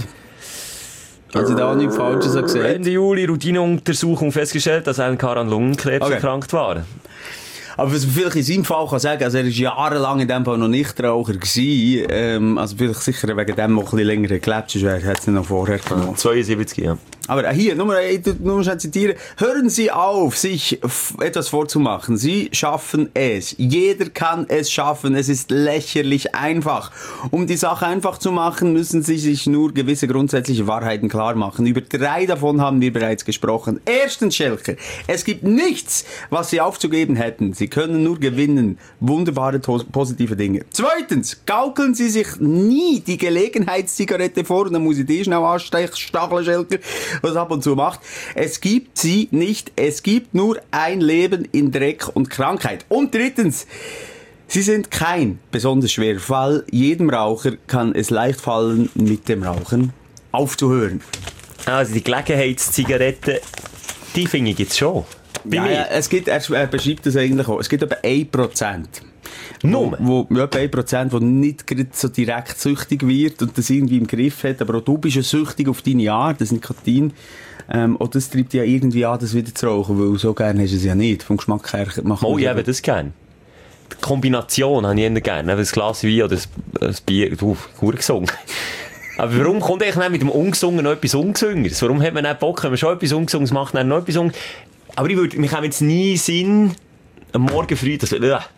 Also da habe ich Falsches gesagt. Ende Juli Routineuntersuchung festgestellt, dass Alan Carr an Lungenkrebs okay. erkrankt war. Aber was man vielleicht in seinem Fall kann sagen, also er war jahrelang in dem Fall noch Nichtraucher gewesen, ähm, also vielleicht sicher wegen dem noch ein bisschen länger gelebt, sonst hätte es noch vorher genommen. zweiundsiebzig, ja. Aber hier, nur mal, nur mal zitieren. Hören Sie auf, sich etwas vorzumachen. Sie schaffen es. Jeder kann es schaffen. Es ist lächerlich einfach. Um die Sache einfach zu machen, müssen Sie sich nur gewisse grundsätzliche Wahrheiten klar machen. Über drei davon haben wir bereits gesprochen. Erstens, Schelker, es gibt nichts, was Sie aufzugeben hätten. Sie können nur gewinnen. Wunderbare, positive Dinge. Zweitens, gaukeln Sie sich nie die Gelegenheitszigarette vor. Und dann muss ich die schnell anstacheln, Schelker, was ab und zu macht. Es gibt sie nicht. Es gibt nur ein Leben in Dreck und Krankheit. Und drittens, sie sind kein besonders schwerer Fall. Jedem Raucher kann es leicht fallen, mit dem Rauchen aufzuhören. Also die Gelegenheitszigarette, die finde ich jetzt schon. Ja, ja, es gibt, er, er beschreibt das eigentlich auch. Es gibt etwa ein Prozent. Nur? Wo, wo, etwa ein Prozent, wo nicht so direkt süchtig wird und das irgendwie im Griff hat. Aber auch du bist ja süchtig auf deine Art, das Nikotin. Ähm, und das treibt ja irgendwie an, das wieder zu rauchen, weil so gerne hast du es ja nicht. Vom Geschmack her macht oh, ich habe das gerne. Die Kombination habe ich eher gerne. Ein Glas Wein oder ein Bier. Du, gut gesungen. Aber warum kommt eigentlich mit dem Ungesungen noch etwas Ungesüngeres? Warum hat man nicht Bock, wenn man schon etwas Ungesungenes macht, dann noch etwas Ungesungenes? Aber ich würde, mir kommt jetzt nie Sinn, am Morgen früh, das, äh,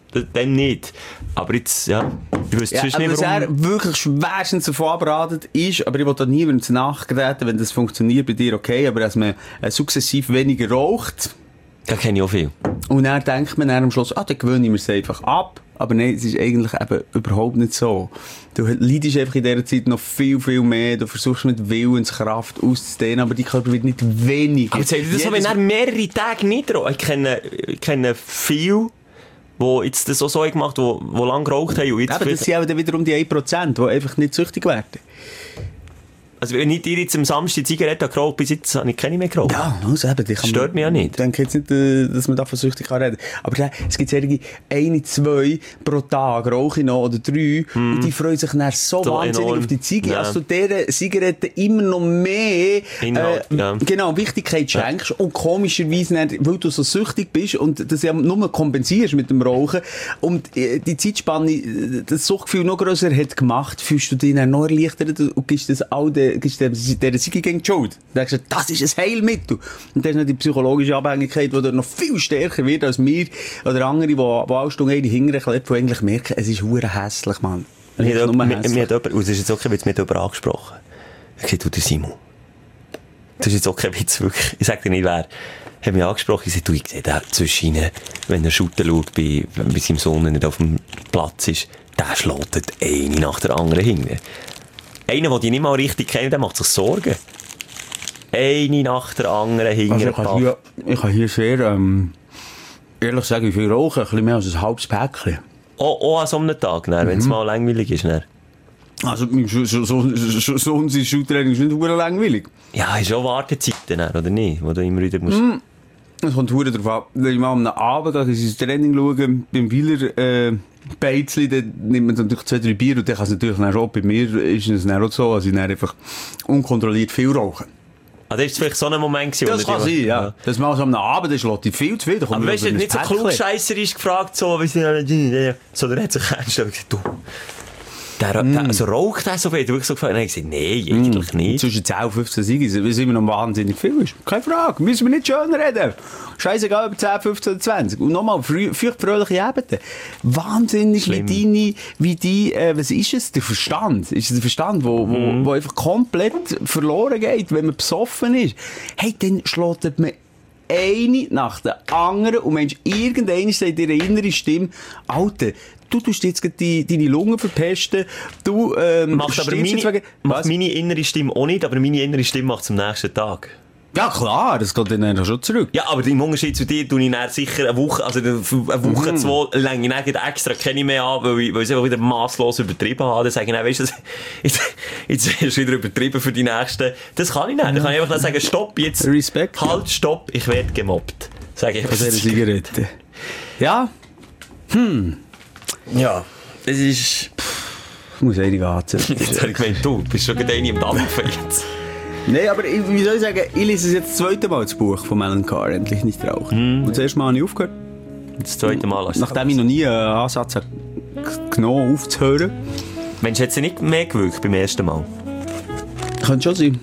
dann nicht. Aber jetzt, ja, ich wüsste Ja, sonst aber nicht, was warum... er wirklich schwerstens davon abratet ist, aber ich will da niemandem zu nachtreten, wenn das funktioniert bei dir, okay, aber dass man äh, sukzessiv weniger raucht, Da kenne ich auch viel. und dann denkt man dann am Schluss, ah, dann gewöhne ich mir es einfach ab. Aber nein, es ist eigentlich eben überhaupt nicht so. Du leidest einfach in dieser Zeit noch viel, viel mehr. Du versuchst mit Willenskraft auszudehnen, aber die Körper wird nicht weniger. Aber sagt ihr das so, wenn er mehrere Tage nicht raucht? Ich kenne, ich kenne viele, die jetzt das auch so gemacht haben, die, die lange geraucht haben. Und jetzt Aber das sind auch dann wiederum die ein Prozent, die einfach nicht süchtig werden. Also wenn ich dir jetzt am Samstag Zigaretten geraucht, bis jetzt habe ich keine mehr geraucht. Ja, also eben. Die kann Stört man, mich ja nicht. Ich denke jetzt nicht, äh, dass man davon süchtig kann reden. Aber dann, es gibt solche, eine, zwei pro Tag rauche ich noch, oder drei, mm. und die freuen sich dann so, So wahnsinnig enorm. auf die Ziege, Ja. als du dieser Zigarette immer noch mehr Inhalt, äh, ja. genau, Wichtigkeit schenkst. Und komischerweise, dann, weil du so süchtig bist und das ja nur kompensierst mit dem Rauchen und äh, die Zeitspanne, äh, das Suchtgefühl noch grösser hat gemacht, fühlst du dich dann noch erleichtert und gibst das all den, gibst der, der Ziege gegen die Schuld. Du denkst, das ist ein Heilmittel. Und das ist noch die psychologische Abhängigkeit, die dann noch viel stärker wird als wir oder andere, die, die alle Stunden eine hingern klebt, die eigentlich merken, es ist verdammt hässlich, Mann. Es Mir ist hat nur jemand, hässlich. mir hat jemand, und das ist jetzt okay, weil es mir jemand angesprochen hat. Ich habe gesagt, du, der Simon. Das ist jetzt auch kein Witz, wirklich. Ich sage dir nicht, wer. Er hat mich angesprochen, ich sagte, du, ich sehe da zwischen ihnen, wenn er shooten schaut, bei, wenn bei seinem Sohn nicht auf dem Platz ist, der schlägt eine nach der anderen hinten. Einer, den ich nicht mal richtig kenne, der macht sich Sorgen. Eine nach der anderen hinten. Also ich, kann hier, ich kann hier sehr, ähm, ehrlich sagen, wie viel rauchen, ein bisschen mehr als ein halbes Päckchen. Auch, auch an so einem Tag, mhm. wenn es mal langweilig ist. Dann. Also, so, so, so, so, so unser Schuhtraining ist nicht verdammt langweilig. Ja, ist auch Wartezeiten, dann, oder nicht? Wo du immer wieder musst. Mm. Es kommt verdammt darauf an, wenn ich mal am Abend gehe, ins Training schaue, beim Wieler, äh, Beizli, dann nimmt man natürlich zwei, drei Bier und dann kann es natürlich dann auch, bei mir ist es dann auch so, dass ich dann einfach unkontrolliert viel rauche. Ah, das war vielleicht so ein Moment gewesen. Das kann sein, ja. ja. Das mal so am Abend, das schlägt viel zu viel. Aber weißt du, nicht so klugscheisserisch gefragt, so, wie sie, sondern er hat sich ernst gesagt, du, der, mm. der, also raucht er so viel? Du hast wirklich so gefragt, und ich gesagt, nein, eigentlich mm. nicht. Zwischen zehn und fünfzehn Siege, wie es immer noch wahnsinnig viel ist. Keine Frage, müssen wir nicht schön reden. Scheißegal, über zehn, fünfzehn oder zwanzig. Und nochmal, feuchtfröhliche Ebene. Wahnsinnig, Schlimm. wie deine, wie die, äh, was ist es? Der Verstand. Ist es der Verstand, wo, wo, mm. wo einfach komplett verloren geht, wenn man besoffen ist? Hey, dann schlägt man eine nach der anderen und Mensch, irgendeine sagt ihre innere Stimme, Alter, du tust jetzt die, deine Lungen verpesten, du, ähm, macht aber meine, wegen, macht meine innere Stimme auch nicht, aber meine innere Stimme macht es am nächsten Tag. Ja, klar, das geht dann schon zurück. Ja, aber im Unterschied zu dir tue ich dann sicher eine Woche, also eine Woche, mm. zwei, länge ich dann extra keine mehr an, weil ich, weil ich es einfach wieder masslos übertrieben habe. Dann sage ich, weißt du, jetzt, jetzt ist wieder übertrieben für die Nächsten. Das kann ich nicht. Dann kann ich einfach dann sagen, stopp, jetzt. Respekt. Halt, stopp, ich werde gemobbt. Sage ich einfach. Von dieser Zigarette. Ja. Hm. Ja. Das ist... Ich muss einige anziehen. Jetzt habe ich gemeint, du bist schon gerade eine im Dampfen jetzt. Nein, aber ich, wie soll ich sagen, ich lese es jetzt das zweite Mal, das Buch von Alan Carr, «Endlich nicht rauchen». Mm. Und das erste Mal habe ich aufgehört. Das zweite Mal hast du Nachdem ich noch nie einen Ansatz habe genommen aufzuhören. Mensch, hat sie nicht mehr gewirkt beim ersten Mal? Könnte schon sein.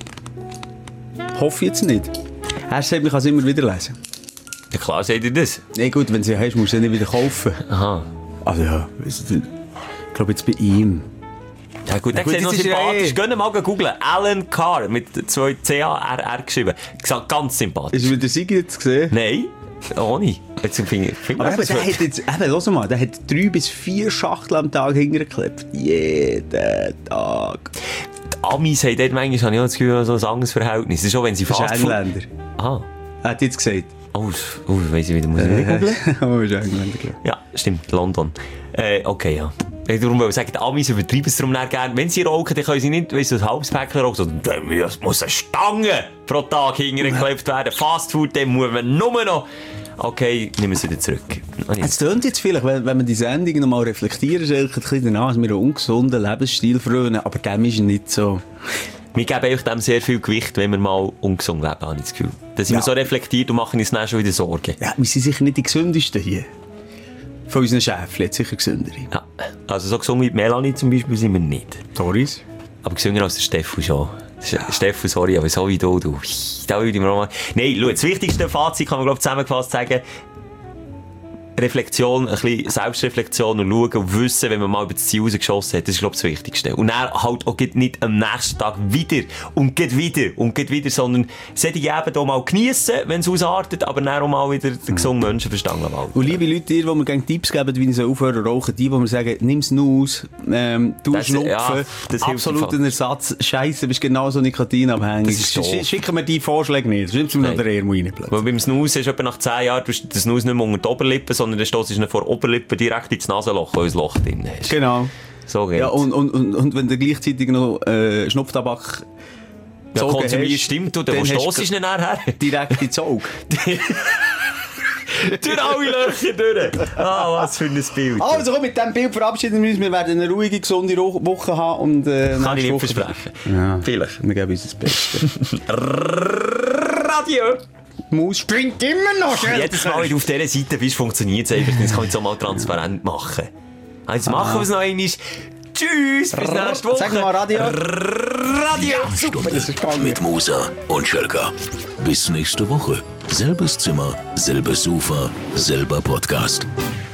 Hoffe jetzt nicht. Er sagt, ich kann es immer wieder lesen. Ja klar, sagt ihr das? Nein, gut, wenn du sie hast, musst du sie nicht wieder kaufen. Aha. Also ja, ich glaube jetzt bei ihm. Ja gut, der sieht noch sympathisch. Gehen mal googeln. Alan Carr mit zwei C A R R geschrieben. Gesagt, ganz sympathisch. Ist wieder Sigi jetzt gesehen? Nein, auch nicht. Jetzt find, find aber eben, der hat jetzt, eben, lass mal, der hat drei bis vier Schachteln am Tag hingeklebt. Jeden Tag. Die Amis haben dort manchmal, habe ich auch das Gefühl, so ein anderes Verhältnis. Das ist auch, wenn sie das fast... ist Engländer. Aha. Er hat jetzt gesagt. Oh, oh weiss ich wieder, muss ich wieder googeln? Oh, ist Engländer, glaube ich. Ja, stimmt, London. Äh, okay, ja. Darum will ich sagen, die Amis übertreiben es darum nicht gerne. Wenn sie rauchen, dann können sie nicht, weißt du, ein halbes Päckchen rauchen, sondern dann muss eine Stange pro Tag hingeklebt werden. Fastfood, dann muss man nur noch... Okay, nehmen wir es wieder zurück. Es tönt jetzt vielleicht, wenn, wenn man die Sendung noch mal reflektieren, ist ein bisschen danach, dass wir einen ungesunden Lebensstil frönen, aber dem ist nicht so. Wir geben euch dem sehr viel Gewicht, wenn wir mal ungesund leben, habe ich das Gefühl. Da sind ja. wir so reflektiert und machen uns dann schon wieder Sorgen. Ja, wir sind sicher nicht die gesündesten hier. Von unseren Schäfchen, jetzt sicher gesündere. Ja, also so gesund wie Melanie zum Beispiel sind wir nicht. Doris? Aber gesünder als der Steffu schon. Ja. Steffu, sorry, aber so wie du, du. Da würde ich mir auch mal... Nein, schau, das wichtigste Fazit kann man, glaube ich, zusammengefasst sagen. Reflexion, ein bisschen Selbstreflexion und schauen und wissen, wenn man mal über das Ziel rausgeschossen hat, das ist, glaube ich, das Wichtigste. Und dann halt auch nicht am nächsten Tag wieder und geht wieder und geht wieder, sondern sollte ich eben auch mal geniessen, wenn es ausartet, aber dann auch mal wieder den gesunden Menschenverstand walten. Und liebe Leute, die, die mir gerne Tipps geben, wie ich aufhören zu rauchen, die, die mir sagen, nimm es aus, ähm, du Das- schnupfen, ja, das hilft absoluter im Ersatz, scheisse, bist genauso nikotinabhängig. Das ist doof. Sch- Schicken wir die Vorschläge nicht, sonst müssen wir noch Nein. den Ermo reinplatzen. Weil beim Snus ist etwa nach zehn Jahren, du hast den Snus nicht mehr unter die Oberlippe, sondern dann stoßt du vor der Oberlippe direkt ins Nasenloch, weil du ein Loch drin hast. Genau. So geht's. Ja, und, und, und, und wenn du gleichzeitig noch äh, Schnupftabak ja, gezogen konsumiert hast, stimmt, du, dann wo hast stoßt du du denn nachher? direkt ins Auge. Durch alle Löcher durch. Ah, was für ein Bild. Also komm, mit diesem Bild verabschieden wir uns. Wir werden eine ruhige, gesunde Ro- Woche haben. Und, äh, Kann ich nächste nicht Woche- versprechen. Ja. Vielleicht. Wir geben uns das Beste. Radio. Maus springt immer noch. Ach, jedes Mal, wenn du auf dieser Seite bist, funktioniert es einfach. Das kann ich so mal transparent machen. Also machen wir es noch einmal. Tschüss, bis nächste Woche. Sag mal Radio. Radio. Super, das ist spannend. Mit Musa und Schelka. Bis nächste Woche. Selbes Zimmer, selbes Sofa, selber Podcast.